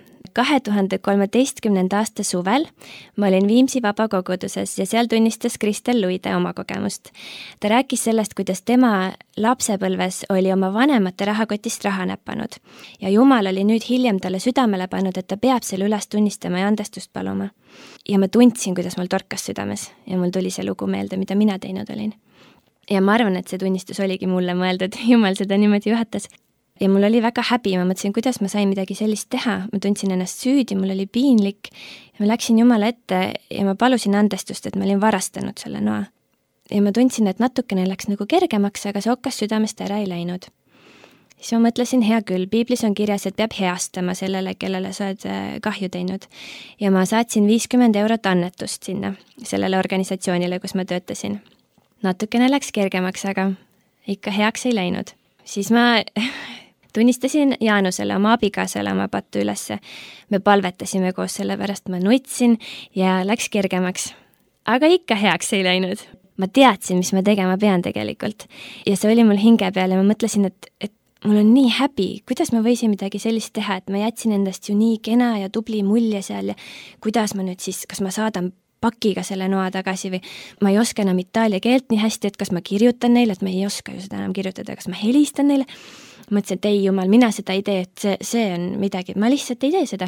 2013. aasta suvel ma olin Viimsi vabakoguduses ja seal tunnistas Kristel Luide oma kogemust. Ta rääkis sellest, kuidas tema lapsepõlves oli oma vanemate rahakotist raha näppanud ja Jumal oli nüüd hiljem talle südamele pannud, et ta peab selle üles tunnistama ja andestust paluma. Ja ma tundsin, kuidas mul torkas südames ja mul tuli see lugu meelde, mida mina teinud olin. Ja ma arvan, et see tunnistus oligi mulle mõeldud, Jumal seda niimoodi juhatas. Ja mul oli väga häbi, ma mõtlesin, kuidas ma sain midagi sellist teha. Ma tundsin ennast süüdi, mul oli piinlik. Ja ma läksin Jumala ette ja ma palusin andestust, et ma olin varastanud selle noa. Ja ma tundsin, et natukene läks nagu kergemaks, aga see okkas südamest ära ei läinud. Siis ma mõtlesin, hea küll, piiblis on kirjas, et peab heastama sellele, kellele sa oled kahju teinud. Ja ma saatsin 50 eurot annetust sinna, sellele organisatsioonile, kus ma töötasin. Natukene läks kergemaks, aga ikka heaks ei läinud. Siis ma tunnistasin Jaanusele, oma abikaasale oma pattu ülesse. Me palvetasime koos, sellepärast ma nutsin ja läks kergemaks. Aga ikka heaks ei läinud. Ma teadsin, mis ma tegema pean tegelikult. Ja see oli mul hinge peal ja ma mõtlesin, et mul on nii häbi, kuidas ma võisin midagi sellist teha, et ma jätsin endast ju nii kena ja tubli mulje seal ja kuidas ma nüüd siis, kas ma saadan pakiga selle noa tagasi või ma ei oska enam itaalia keelt nii hästi, et kas ma kirjutan neile, et ma ei oska ju seda enam kirjutada, kas ma helistan neile. Mõtlesin, et ei jumal, mina seda ei tee, et see on midagi, ma lihtsalt ei tee seda.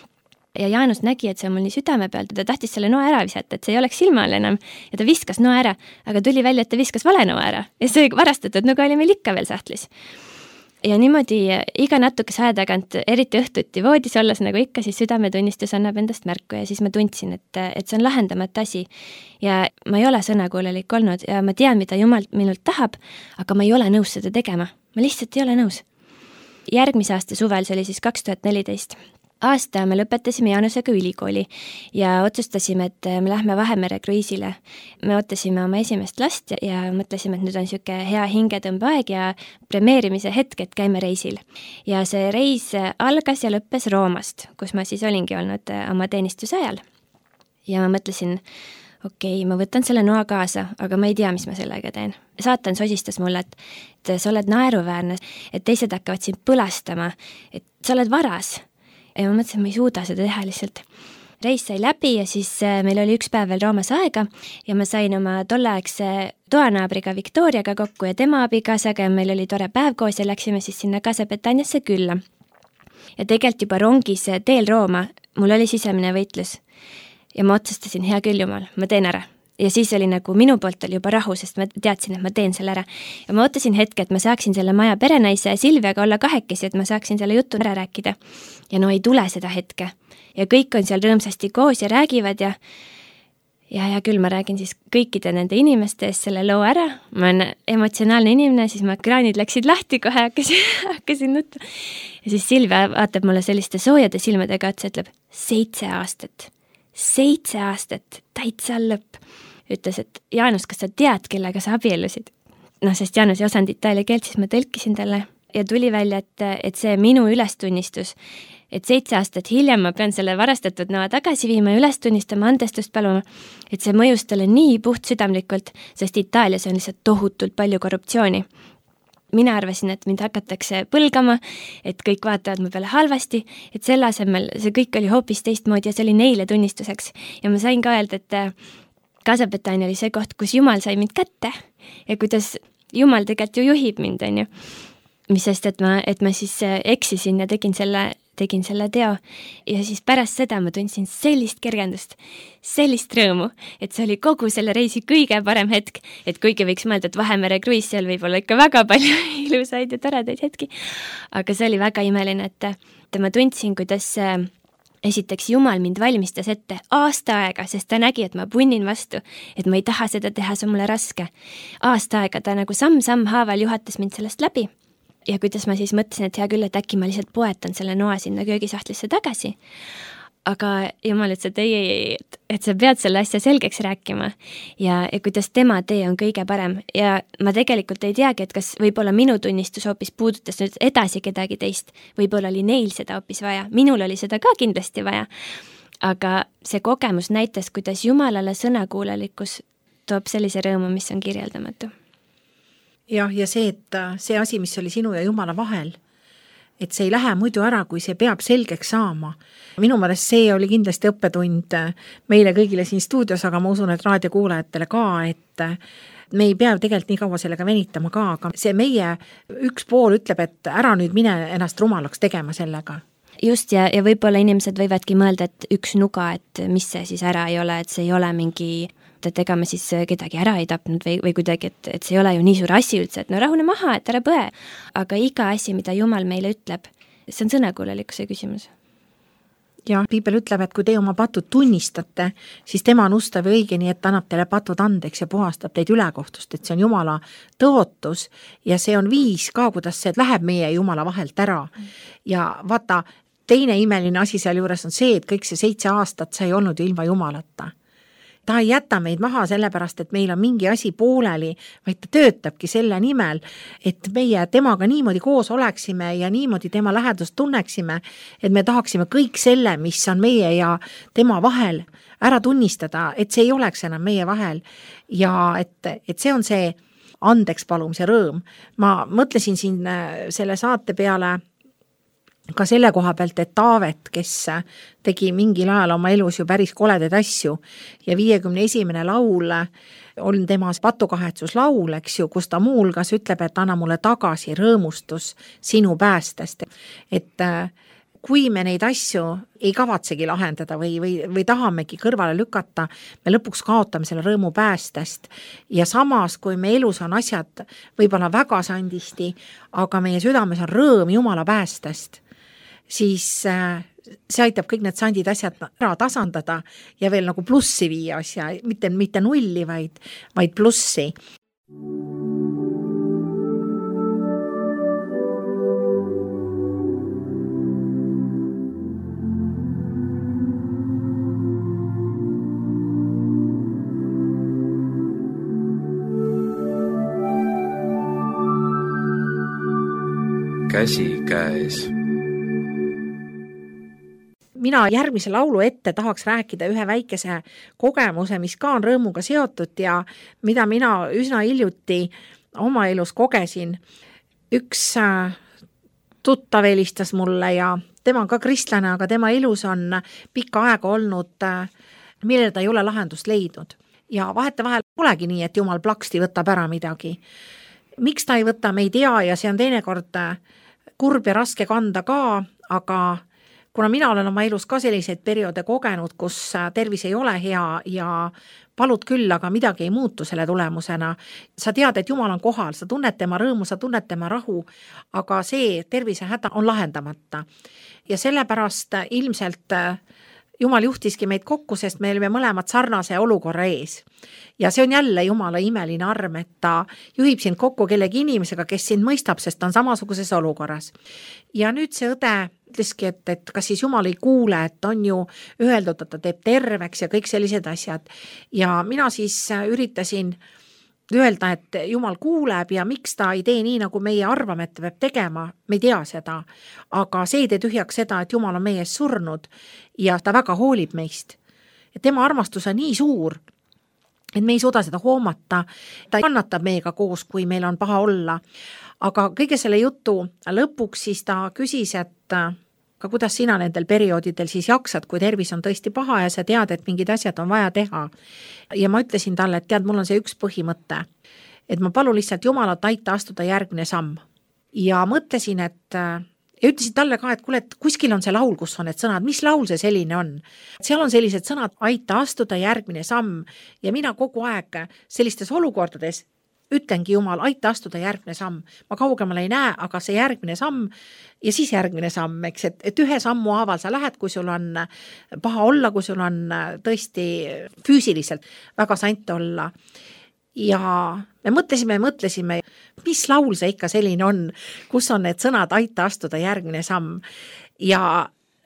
Ja Jaanus nägi, et see on mul nii südame pealt, ta tahtis selle noa ära visata, et see ei oleks silma all enam ja ta viskas noa ära, aga tuli välja, et ta viskas vale noa ära ja see varastatud nuga oli meil ikka veel sahtlis. Ja niimoodi iga natukese aja tagant, eriti õhtuti voodis olles nagu ikka, siis südametunnistus annab endast märku ja siis ma tundsin, et see on lahendamata asi. Ja ma ei ole sõnakuulelik olnud ja ma tean, mida Jumal minult tahab, aga ma ei ole nõus seda tegema. Ma lihtsalt ei ole nõus. Järgmise aasta suvel, see oli siis 2014. Aasta me lõpetasime Jaanusega ülikooli ja otsustasime, et me lähme Vahemere kruiisile. Me ootasime oma esimest last ja mõtlesime, et nüüd on siuke hea hingetõmbeaeg ja premeerimise hetk, et käime reisil. Ja see reis algas ja lõppes Roomast, kus ma siis olingi olnud oma teenistuse ajal. Ja ma mõtlesin, okei, ma võtan selle noa kaasa, aga ma ei tea, mis ma sellega teen. Saatan sosistas mulle, et sa oled naeruväärne, et teised hakkavad sind põlastama, et sa oled varas. Ja ma mõtlesin, et ma ei suuda seda teha lihtsalt. Reis sai läbi ja siis meil oli üks päev veel Roomas aega ja ma sain oma tolleaegse toanaabriga Victoriaga kokku ja tema abikaasaga ja meil oli tore päev koos ja läksime siis sinna Kasepetaniasse külla. Ja tegelikult juba rongis teel Rooma mul oli sisemine võitlus ja ma otsustasin, hea küll jumal, ma teen ära. Ja siis oli nagu minu poolt oli juba rahu, sest ma teadsin, et ma teen selle ära. Ja ma ootasin hetke, et ma saaksin selle maja perenaise Silviaga olla kahekesi, et ma saaksin selle jutu ära rääkida. Ja no ei tule seda hetke. Ja kõik on seal rõõmsasti koos ja räägivad ja küll ma räägin siis kõikide nende inimeste eest selle loo ära. Ma olen emotsionaalne inimene, siis ma kraanid läksid lahti kohe, hakkasin nutta. Ja siis Silvia vaatab mulle selliste soojade silmadega otsa, ütleb 7 aastat. 7 aastat, täitsa lõpp. Ütles, et Jaanus, kas sa tead, kellega sa abielusid? No, sest Jaanus ei osanud itaalia keelt, siis ma tõlkisin talle ja tuli välja, et see minu ülestunnistus, et 7 aastat hiljem ma pean selle varastatud noa tagasi viima ja ülestunnistama, andestust paluma, et see mõjus talle nii puht südamlikult, sest Itaalias on lihtsalt tohutult palju korruptsiooni. Mina arvasin, et mind hakatakse põlgama, et kõik vaatavad mu peale halvasti, et selle asemel see kõik oli hoopis teistmoodi ja see oli neile tunnistuseks. Ja ma sain ka öelda, et Kasepetania oli see koht, kus Jumal sai mind kätte ja kuidas Jumal tegelikult ju juhib mind, on ju. Mis sest, et ma siis eksisin ja tegin selle teo ja siis pärast seda ma tundsin sellist kergendust, sellist rõõmu, et see oli kogu selle reisi kõige parem hetk, et kuigi võiks mõelda, et Vahemere kruiis seal võib olla ikka väga palju ilusaid ja toredaid hetki, aga see oli väga imeline, et ma tundsin, kuidas esiteks Jumal mind valmistas ette aasta aega, sest ta nägi, et ma punnin vastu, et ma ei taha seda teha, see on mulle raske. Aasta aega ta nagu samm haaval juhatas mind sellest läbi. Ja kuidas ma siis mõtlesin, et hea küll, et äkki ma lihtsalt poetan selle noa sinna köögisahtlisse tagasi. Aga Jumal ütles, et sa pead selle asja selgeks rääkima ja kuidas tema tee on kõige parem. Ja ma tegelikult ei teagi, et kas võib-olla minu tunnistus hoopis puudutas nüüd edasi kedagi teist. Võib-olla oli neil seda hoopis vaja. Minul oli seda ka kindlasti vaja. Aga see kogemus näitas, kuidas Jumalale sõnakuulelikkus toob sellise rõõmu, mis on kirjeldamatu. Ja see, et see asi, mis oli sinu ja Jumala vahel, et see ei lähe muidu ära, kui see peab selgeks saama. Minu meelest see oli kindlasti õppetund meile kõigile siin stuudios, aga ma usun, et raadiokuulajatele ka, et me ei pea tegelikult nii kaua sellega venitama ka, aga see meie üks pool ütleb, et ära nüüd mine ennast rumalaks tegema sellega. Just ja võib-olla inimesed võivadki mõelda, et üks nuga, et mis see siis ära ei ole, et see ei ole mingi, et ega me siis kedagi ära ei tapnud või kuidagi, et see ei ole ju nii suur asi üldse, et no rahune maha, et ära põe. Aga iga asi, mida Jumal meile ütleb, see on sõnakuulelikkuse küsimus. Ja Piibel ütleb, et kui te oma patud tunnistate, siis tema on ustav ja õige, nii et annab teile patud andeks ja puhastab teid ülekohtust, et see on Jumala tõotus ja see on viis ka, kuidas see läheb meie Jumala vahelt ära. Ja vaata, teine imeline asi seal juures on see, et kõik see 7 aastat sa ei olnud ju ilma Jumalata. ta ei jäta meid maha sellepärast, et meil on mingi asi pooleli, vaid ta töötabki selle nimel, et meie temaga niimoodi koos oleksime ja niimoodi tema lähedust tunneksime, et me tahaksime kõik selle, mis on meie ja tema vahel ära tunnistada, et see ei oleks enam meie vahel ja et see on see andeks palumise rõõm. Ma mõtlesin siin selle saate peale ka selle koha pealt, et Taavet, kes tegi mingil ajal oma elus ju päris koledaid asju ja 51. laul on tema patukahetsuslaul, eks ju, kus ta muulgas ütleb, et anna mulle tagasi rõõmustus sinu päästest. Et kui me neid asju ei kavatsegi lahendada või tahamegi kõrvale lükata, me lõpuks kaotame selle rõõmu päästest. Ja samas, kui me elus on asjad võib-olla väga sandisti, aga meie südames on rõõm Jumala päästest, siis see aitab kõik need sandid asjad ära tasandada ja veel nagu plussi viia asja, mitte nulli, vaid plussi. Käsi käes. Mina järgmise laulu ette tahaks rääkida ühe väikese kogemuse, mis ka on rõõmuga seotud ja mida mina üsna hiljuti oma elus kogesin. Üks tuttav helistas mulle ja tema on ka kristlane, aga tema elus on pikka aega olnud, millele ta ei ole lahendust leidnud. Ja vahetevahel polegi nii, et Jumal plaksti võtab ära midagi. Miks ta ei võta, me ei tea ja see on teinekord kurb ja raske kanda ka, aga kuna mina olen oma elus ka selliseid perioode kogenud, kus tervis ei ole hea ja palud küll, aga midagi ei muutu selle tulemusena. Sa tead, et Jumal on kohal, sa tunned tema rõõmu, sa tunned tema rahu, aga see tervisehäda on lahendamata. Ja sellepärast ilmselt Jumal juhtiski meid kokku, sest me olime mõlemad sarnase olukorra ees. Ja see on jälle Jumala imeline arm, et ta juhib sind kokku kellegi inimesega, kes sind mõistab, sest ta on samasuguses olukorras. Ja nüüd see õde ütleski, et kas siis Jumal ei kuule, et on ju öeldud, et ta teeb terveks ja kõik sellised asjad. Ja mina siis üritasin öelda, et Jumal kuuleb ja miks ta ei tee nii, nagu meie arvame, et ta peab tegema, me ei tea seda. Aga see ei tee tühjaks seda, et Jumal on meie ees surnud ja ta väga hoolib meist. Ja tema armastus on nii suur, et me ei suuda seda hoomata. Ta kannatab meiega koos, kui meil on paha olla. Aga kõige selle jutu lõpuks siis ta küsis, et ka kuidas sina nendel perioodidel siis jaksad, kui tervis on tõesti paha ja sa tead, et mingid asjad on vaja teha. Ja ma ütlesin talle, et tead, mul on see üks põhimõte, et ma palun lihtsalt Jumalat aita astuda järgmine samm. Ja mõtlesin, ja ütlesin talle ka, et kuule, et kuskil on see laul, kus on need sõnad, mis laul see selline on. Seal on sellised sõnad, aita astuda järgmine samm ja mina kogu aeg sellistes olukordades ütlengi Jumal, aita astuda järgmine samm. Ma kaugemale ei näe, aga see järgmine samm ja siis järgmine samm, eks, et ühe sammu haaval sa lähed, kui sul on paha olla, kui sul on tõesti füüsiliselt väga sant olla. Ja me mõtlesime, mis laul see ikka selline on, kus on need sõnad, aita astuda järgmine samm. Ja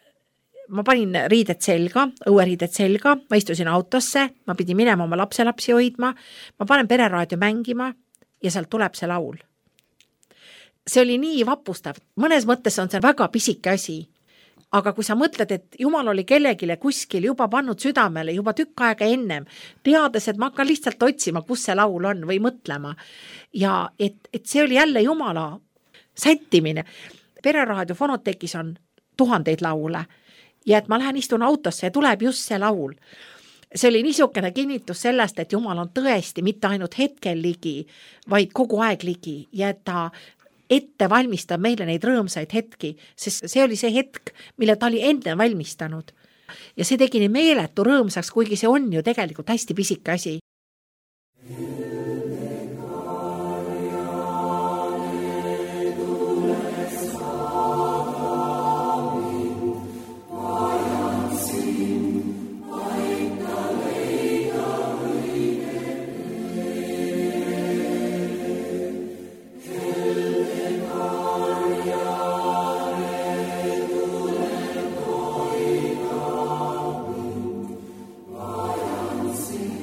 ma panin riided selga, õueriided selga, ma istusin autosse, ma pidin minema oma lapselapsi hoidma, ma panen pereraadio mängima ja sealt tuleb see laul. See oli nii vapustav, mõnes mõttes on see väga pisike asi, aga kui sa mõtled, et Jumal oli kellegile kuskil juba pannud südamele juba tükk aega ennem, teades, et ma hakkan lihtsalt otsima, kus see laul on või mõtlema ja et see oli jälle Jumala sättimine. Pereraadio Fonotekis on 1000 laule ja et ma lähen istun autosse ja tuleb just see laul. See oli niisugune kinnitus sellest, et Jumal on tõesti mitte ainult hetkel ligi, vaid kogu aeg ligi ja et ta ette valmistab meile neid rõõmsaid hetki, sest see oli see hetk, mille ta oli enne valmistanud. Ja see tegi nii meeletu rõõmsaks, kuigi see on ju tegelikult hästi pisike asi. Sing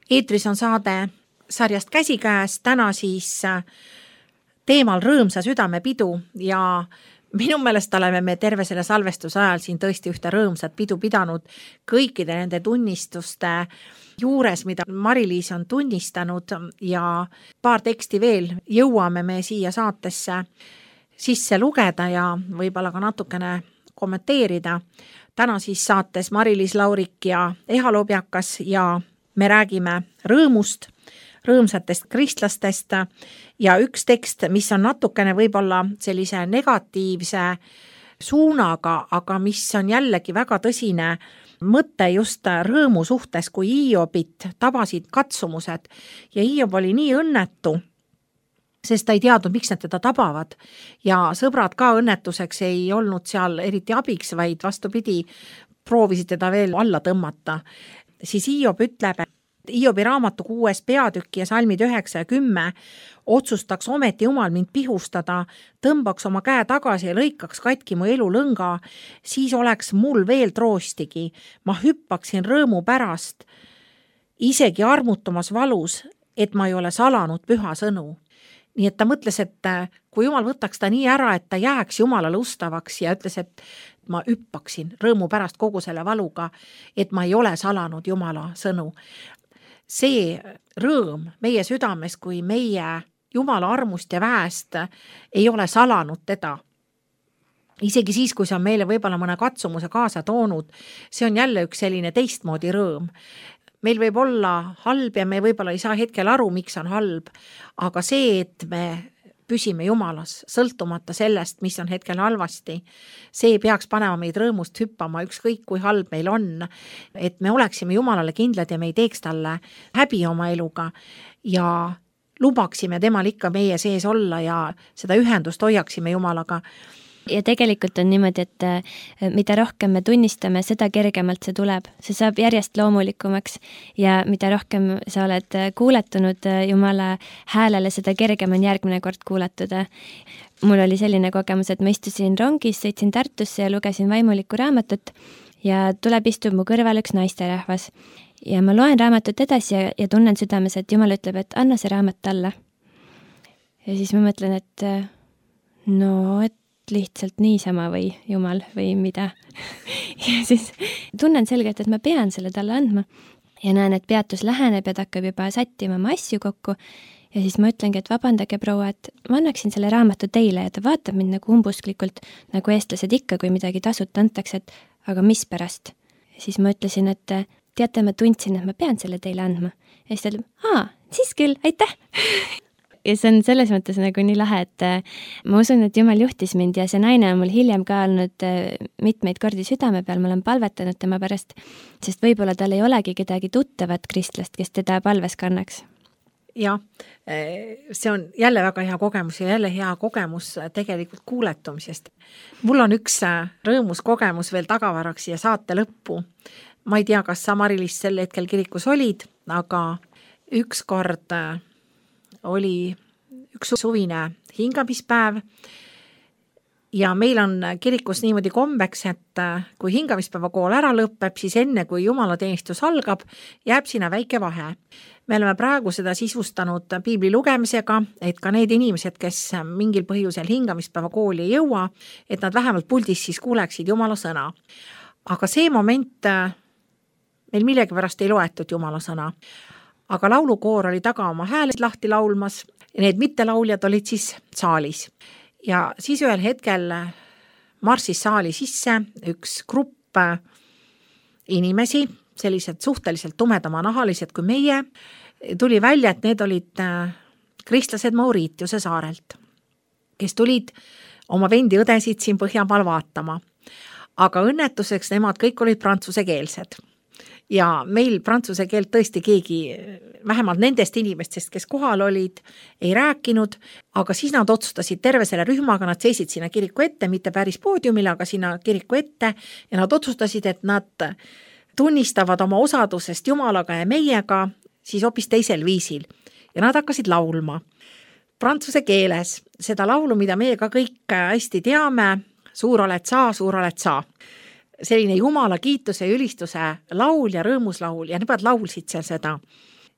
Eetris on saade sarjast Käsikäes, täna siis teemal Rõõmsa südame pidu ja minu meelest oleme me terve selle salvestuse ajal siin tõesti ühte rõõmsat pidu pidanud kõikide nende tunnistuste juures, mida Mari-Liis on tunnistanud ja paar teksti veel jõuame me siia saatesse sisse lugeda ja võib-olla ka natukene kommenteerida. Täna siis saates Mari-Liis Laurik ja Eha Lobjakas ja me räägime rõõmust, rõõmsatest kristlastest ja üks tekst, mis on natukene võib-olla sellise negatiivse suunaga, aga mis on jällegi väga tõsine mõte just rõõmu suhtes, kui Hiobit tabasid katsumused ja Hiob oli nii õnnetu, sest ta ei teadnud, miks nad teda tabavad ja sõbrad ka õnnetuseks ei olnud seal eriti abiks, vaid vastupidi, proovisid teda veel alla tõmmata. Siis Hiob ütleb, Hiobi raamatu 6. peatükki ja salmid 9 ja 10 otsustaks ometi Jumal mind pihustada, tõmbaks oma käe tagasi ja lõikaks katki mu elu lõnga, siis oleks mul veel troostigi. Ma hüppaksin rõõmu pärast, isegi armutumas valus, et ma ei ole salanud püha sõnu. Nii et ta mõtles, et kui Jumal võtaks ta nii ära, et ta jääks Jumalale ustavaks ja ütles, et ma hüppaksin rõõmu pärast kogu selle valuga, et ma ei ole salanud Jumala sõnu. See rõõm meie südames, kui meie Jumala armust ja väest ei ole salanud teda. Isegi siis, kui see on meile võib-olla mõne katsumuse kaasa toonud, see on jälle üks selline teistmoodi rõõm. Meil võib olla halb ja me võib-olla ei saa hetkel aru, miks on halb, aga see, et me püsime Jumalas, sõltumata sellest, mis on hetkel halvasti, see peaks panema meid rõõmust hüppama, ükskõik kui halb meil on, et me oleksime Jumalale kindlad ja me ei teeks talle häbi oma eluga ja lubaksime temal ikka meie sees olla ja seda ühendust hoiaksime Jumalaga. Ja tegelikult on niimoodi, et mida rohkem me tunnistame, seda kergemalt see tuleb. See saab järjest loomulikumaks ja mida rohkem sa oled kuuletunud Jumala häälele, seda kergem on järgmine kord kuuletuda. Mul oli selline kogemus, et ma istusin rongis, sõitsin Tartusse ja lugesin vaimulikku raamatut ja tuleb istub mu kõrval üks naisterahvas. Ja ma loen raamatut edasi ja tunnen südames, et Jumal ütleb, et anna see raamat talle. Ja siis ma mõtlen, et lihtsalt niisama või Jumal või mida. Ja siis tunnen selgelt, et ma pean selle talle andma ja näen, et peatus läheneb ja ta hakkab juba sättima oma asju kokku ja siis ma ütlengi, et vabandage proua, et ma annaksin selle raamatu teile ja ta vaatab mind nagu umbusklikult, nagu eestlased ikka, kui midagi tasuta antakse, et aga mis pärast? Ja siis ma ütlesin, et teate, ma tundsin, et ma pean selle teile andma. Ja siis ta ütleb, siis küll, aitäh! Ja see on selles mõttes nagu nii lahe, et ma usun, et Jumal juhtis mind ja see naine on mul hiljem ka olnud mitmeid kordi südame peal, ma olen palvetanud tema pärast, sest võib-olla tal ei olegi kedagi tuttavat kristlast, kes teda palves kannaks. Jah, see on jälle väga hea kogemus ja jälle hea kogemus tegelikult kuuletumisest. Mul on üks rõõmus kogemus veel tagavaraks ja saate lõppu. Ma ei tea, kas sa Mari-Liis sel hetkel kirikus olid, aga üks kord oli üks suvine hingamispäev ja meil on kirikus niimoodi kombeks, et kui hingamispäeva kool ära lõpeb, siis enne kui jumalateenistus algab, jääb sinna väike vahe. Me oleme praegu seda sisustanud piibli lugemisega, et ka need inimesed, kes mingil põhjusel hingamispäeva kooli ei jõua, et nad vähemalt puldis siis kuuleksid Jumala sõna. Aga see moment meil millegipärast ei loetud Jumala sõna. Aga laulukoor oli taga oma hääled lahti laulmas ja need mittelauljad olid siis saalis. Ja siis ühel hetkel marssis saali sisse üks grupp inimesi, sellised suhteliselt tumedama nahalised kui meie, tuli välja, et need olid kristlased Mauritiuse saarelt, kes tulid oma vendi õdesid siin Põhjamaal vaatama. Aga õnnetuseks nemad kõik olid prantsusekeelsed. Ja meil prantsuse keelt tõesti keegi, vähemalt nendest inimestest, kes kohal olid, ei rääkinud, aga siis nad otsustasid terve selle rühmaga, nad seisid sinna kiriku ette, mitte päris poodiumile, aga sinna kiriku ette ja nad otsustasid, et nad tunnistavad oma osadusest Jumalaga ja meiega siis hoopis teisel viisil. Ja nad hakkasid laulma prantsuse keeles seda laulu, mida meie ka kõik hästi teame, suur oled sa. Selline Jumala kiituse ja ülistuse laul ja rõõmuslaul ja nemad laulsid seal seda.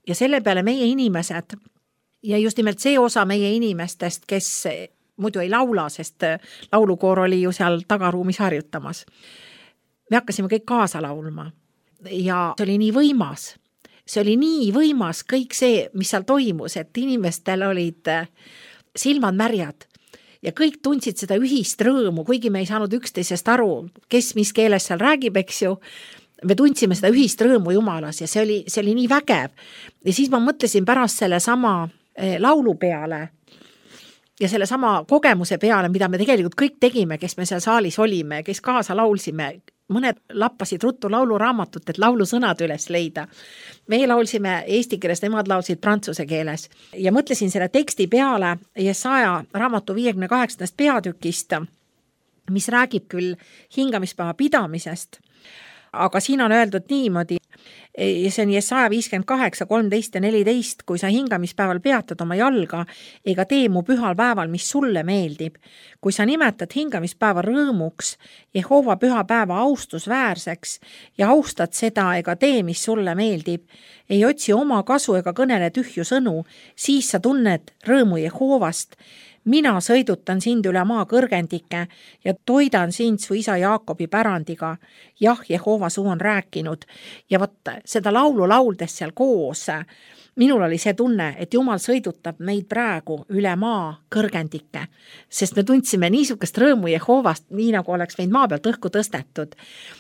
ja selle peale meie inimesed ja just nimelt see osa meie inimestest, kes muidu ei laula, sest laulukoor oli ju seal tagaruumis harjutamas. Me hakkasime kõik kaasa laulma ja see oli nii võimas. See oli nii võimas kõik see, mis seal toimus, et inimestel olid silmad märjad ja kõik tundsid seda ühist rõõmu, kuigi me ei saanud üksteisest aru, kes mis keeles seal räägib, eks ju. Me tundsime seda ühist rõõmu Jumalas ja see oli nii vägev. Ja siis ma mõtlesin pärast selle sama laulu peale ja selle sama kogemuse peale, mida me tegelikult kõik tegime, kes me seal saalis olime, kes kaasa laulsime. Mõned lappasid ruttu lauluraamatut, et laulusõnad üles leida. Meie laulsime eesti keeles, nemad laulsid prantsuse keeles. Ja mõtlesin selle teksti peale Jesaja raamatu 58. peatükist, mis räägib küll hingamispäeva pidamisest, aga siin on öeldud niimoodi, ja see on Jesaja 58, 13 ja 14, kui sa hingamispäeval peatad oma jalga, ega tee mu pühal päeval, mis sulle meeldib. Kui sa nimetad hingamispäeva rõõmuks, Jehova pühapäeva austusväärseks ja austad seda, ega tee, mis sulle meeldib, ei otsi oma kasu ega kõnele tühju sõnu, siis sa tunned rõõmu Jehovast. Mina sõidutan sind üle maa kõrgendike ja toidan sind su isa Jaakobi pärandiga. Jah, Jehova suu on rääkinud. Ja võtta seda laulu lauldes seal koos. Minul oli see tunne, et Jumal sõidutab meid praegu üle maa kõrgendike, sest me tundsime niisugust rõõmu Jehovast, nii nagu oleks meid maa pealt õhku tõstetud.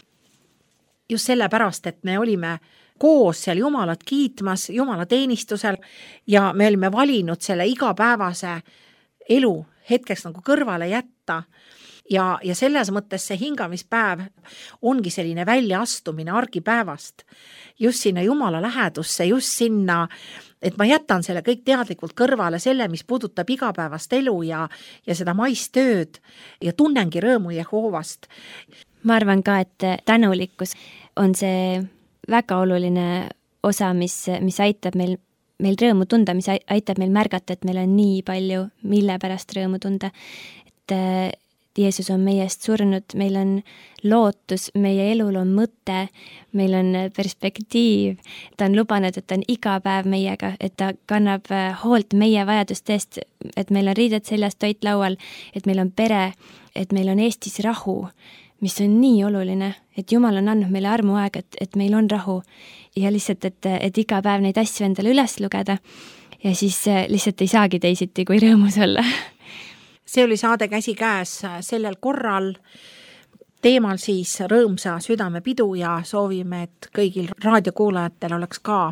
Just sellepärast, et me olime koos seal Jumalat kiitmas, Jumala teenistusel ja me olime valinud selle igapäevase elu hetkeks nagu kõrvale jätta ja selles mõttes see hingamispäev ongi selline väljaastumine argipäevast just sinna Jumala lähedusse, just sinna, et ma jätan selle kõik teadlikult kõrvale, selle, mis puudutab igapäevast elu ja seda maistööd ja tunnengi rõõmu Jehovast. Ma arvan ka, et tänulikkus on see väga oluline osa, mis aitab meil rõõmu tunda, mis aitab meil märgata, et meil on nii palju, mille pärast rõõmu tunda. Et Jeesus on meie eest surnud, meil on lootus, meie elul on mõte, meil on perspektiiv, ta on lubanud, et ta on iga päev meiega, et ta kannab hoolt meie vajaduste eest, et meil on riided seljas, toit laual, et meil on pere, et meil on Eestis rahu, mis on nii oluline, et Jumal on andnud meile armuaega, et meil on rahu ja lihtsalt, et iga päev neid asju endale üles lugeda ja siis lihtsalt ei saagi teisiti, kui rõõmus olla. See oli saade Käsikäes sellel korral teemal siis rõõmsa südamepidu ja soovime, et kõigil raadiokuulajatel oleks ka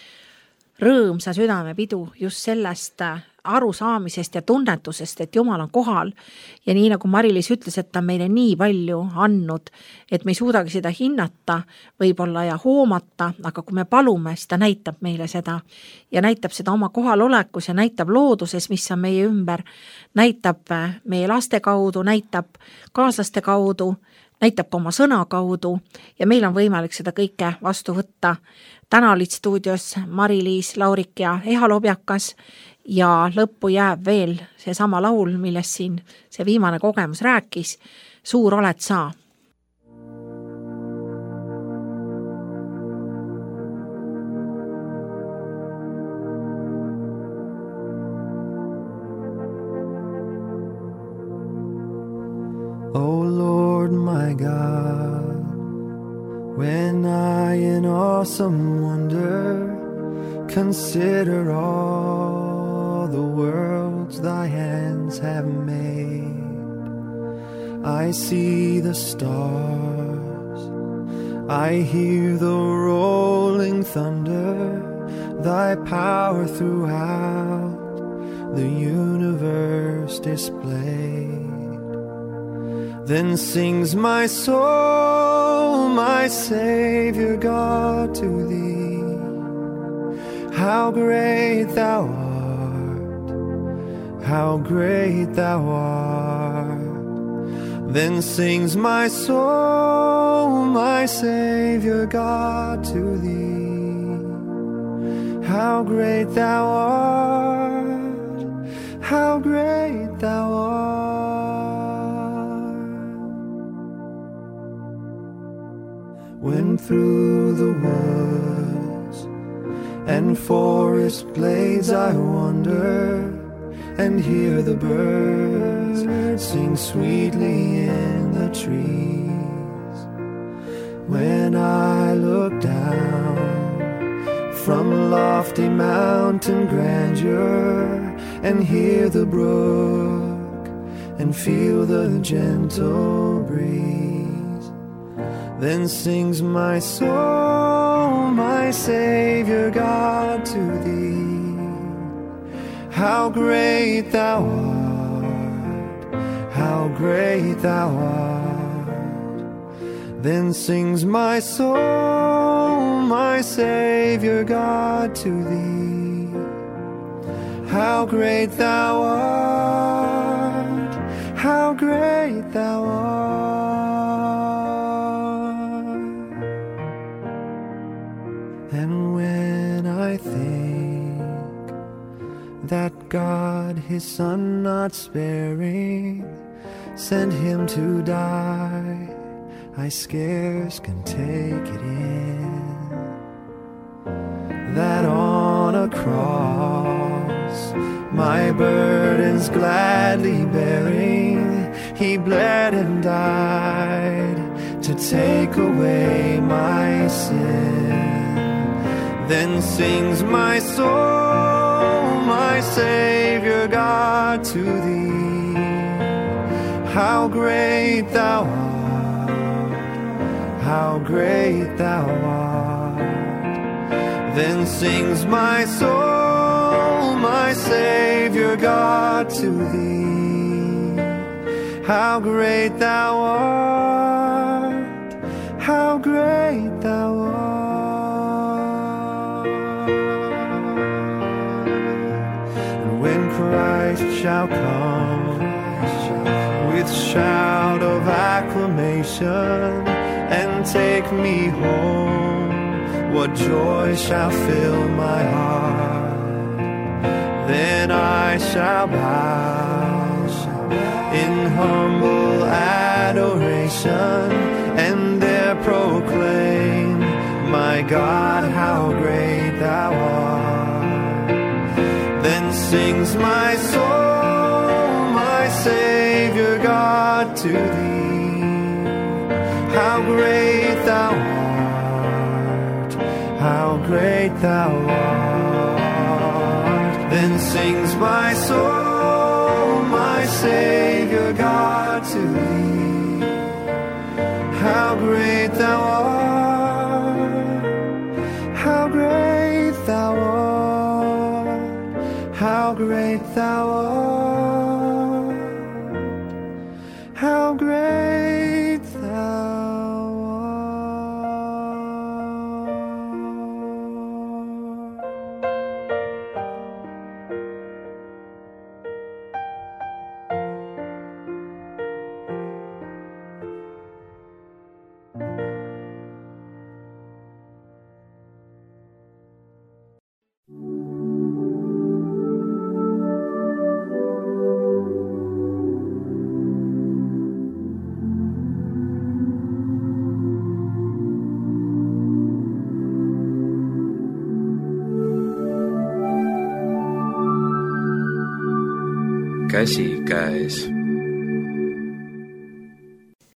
rõõmsa südamepidu just sellest arusaamisest ja tunnetusest, et Jumal on kohal ja nii nagu Mari-Liis ütles, et ta meile nii palju andnud, et me ei suudagi seda hinnata võib-olla ja hoomata, aga kui me palume, siis ta näitab meile seda ja näitab seda oma kohalolekus ja näitab looduses, mis on meie ümber, näitab meie laste kaudu, näitab kaaslaste kaudu, näitab ka oma sõna kaudu ja meil on võimalik seda kõike vastu võtta. Täna olid stuudios Mari-Liis, Laurik ja Eha Lobjakas ja lõppu jääb veel see sama laul, millest siin see viimane kogemus rääkis. Suur oled sa. O Lord my God, when I in awesome wonder consider all the worlds thy hands have made, I see the stars, I hear the rolling thunder, thy power throughout the universe displayed. Then sings my soul, my Savior God, to thee. How great thou art, how great thou art. Then sings my soul, my Savior God, to thee. How great thou art, how great thou art. When through the woods and forest glades I wander, and hear the birds sing sweetly in the trees. When I look down from lofty mountain grandeur, and hear the brook and feel the gentle breeze, then sings my soul, my Savior God, to thee. How great thou art, how great thou art. Then sings my soul, my Savior God, to thee. How great thou art, how great thou art. And when I think that God his Son not sparing sent him to die, I scarce can take it in, that on a cross, my burdens gladly bearing, he bled and died to take away my sin. Then sings my soul, my Savior God, to thee. How great thou art, how great thou art. Then sings my soul, my Savior God, to thee. How great thou art, how great thou art. And when Christ shall come with shout of acclamation and take me home, what joy shall fill my heart. Then I shall bow in humble adoration, and there proclaim, my God, how great thou art. Then sings my soul, my Savior God, to thee. How great thou art, how great thou art. Then sings my soul, my Savior God, to thee. How great thou art, how great thou art, how great thou art, how great thou art. Käsikäes.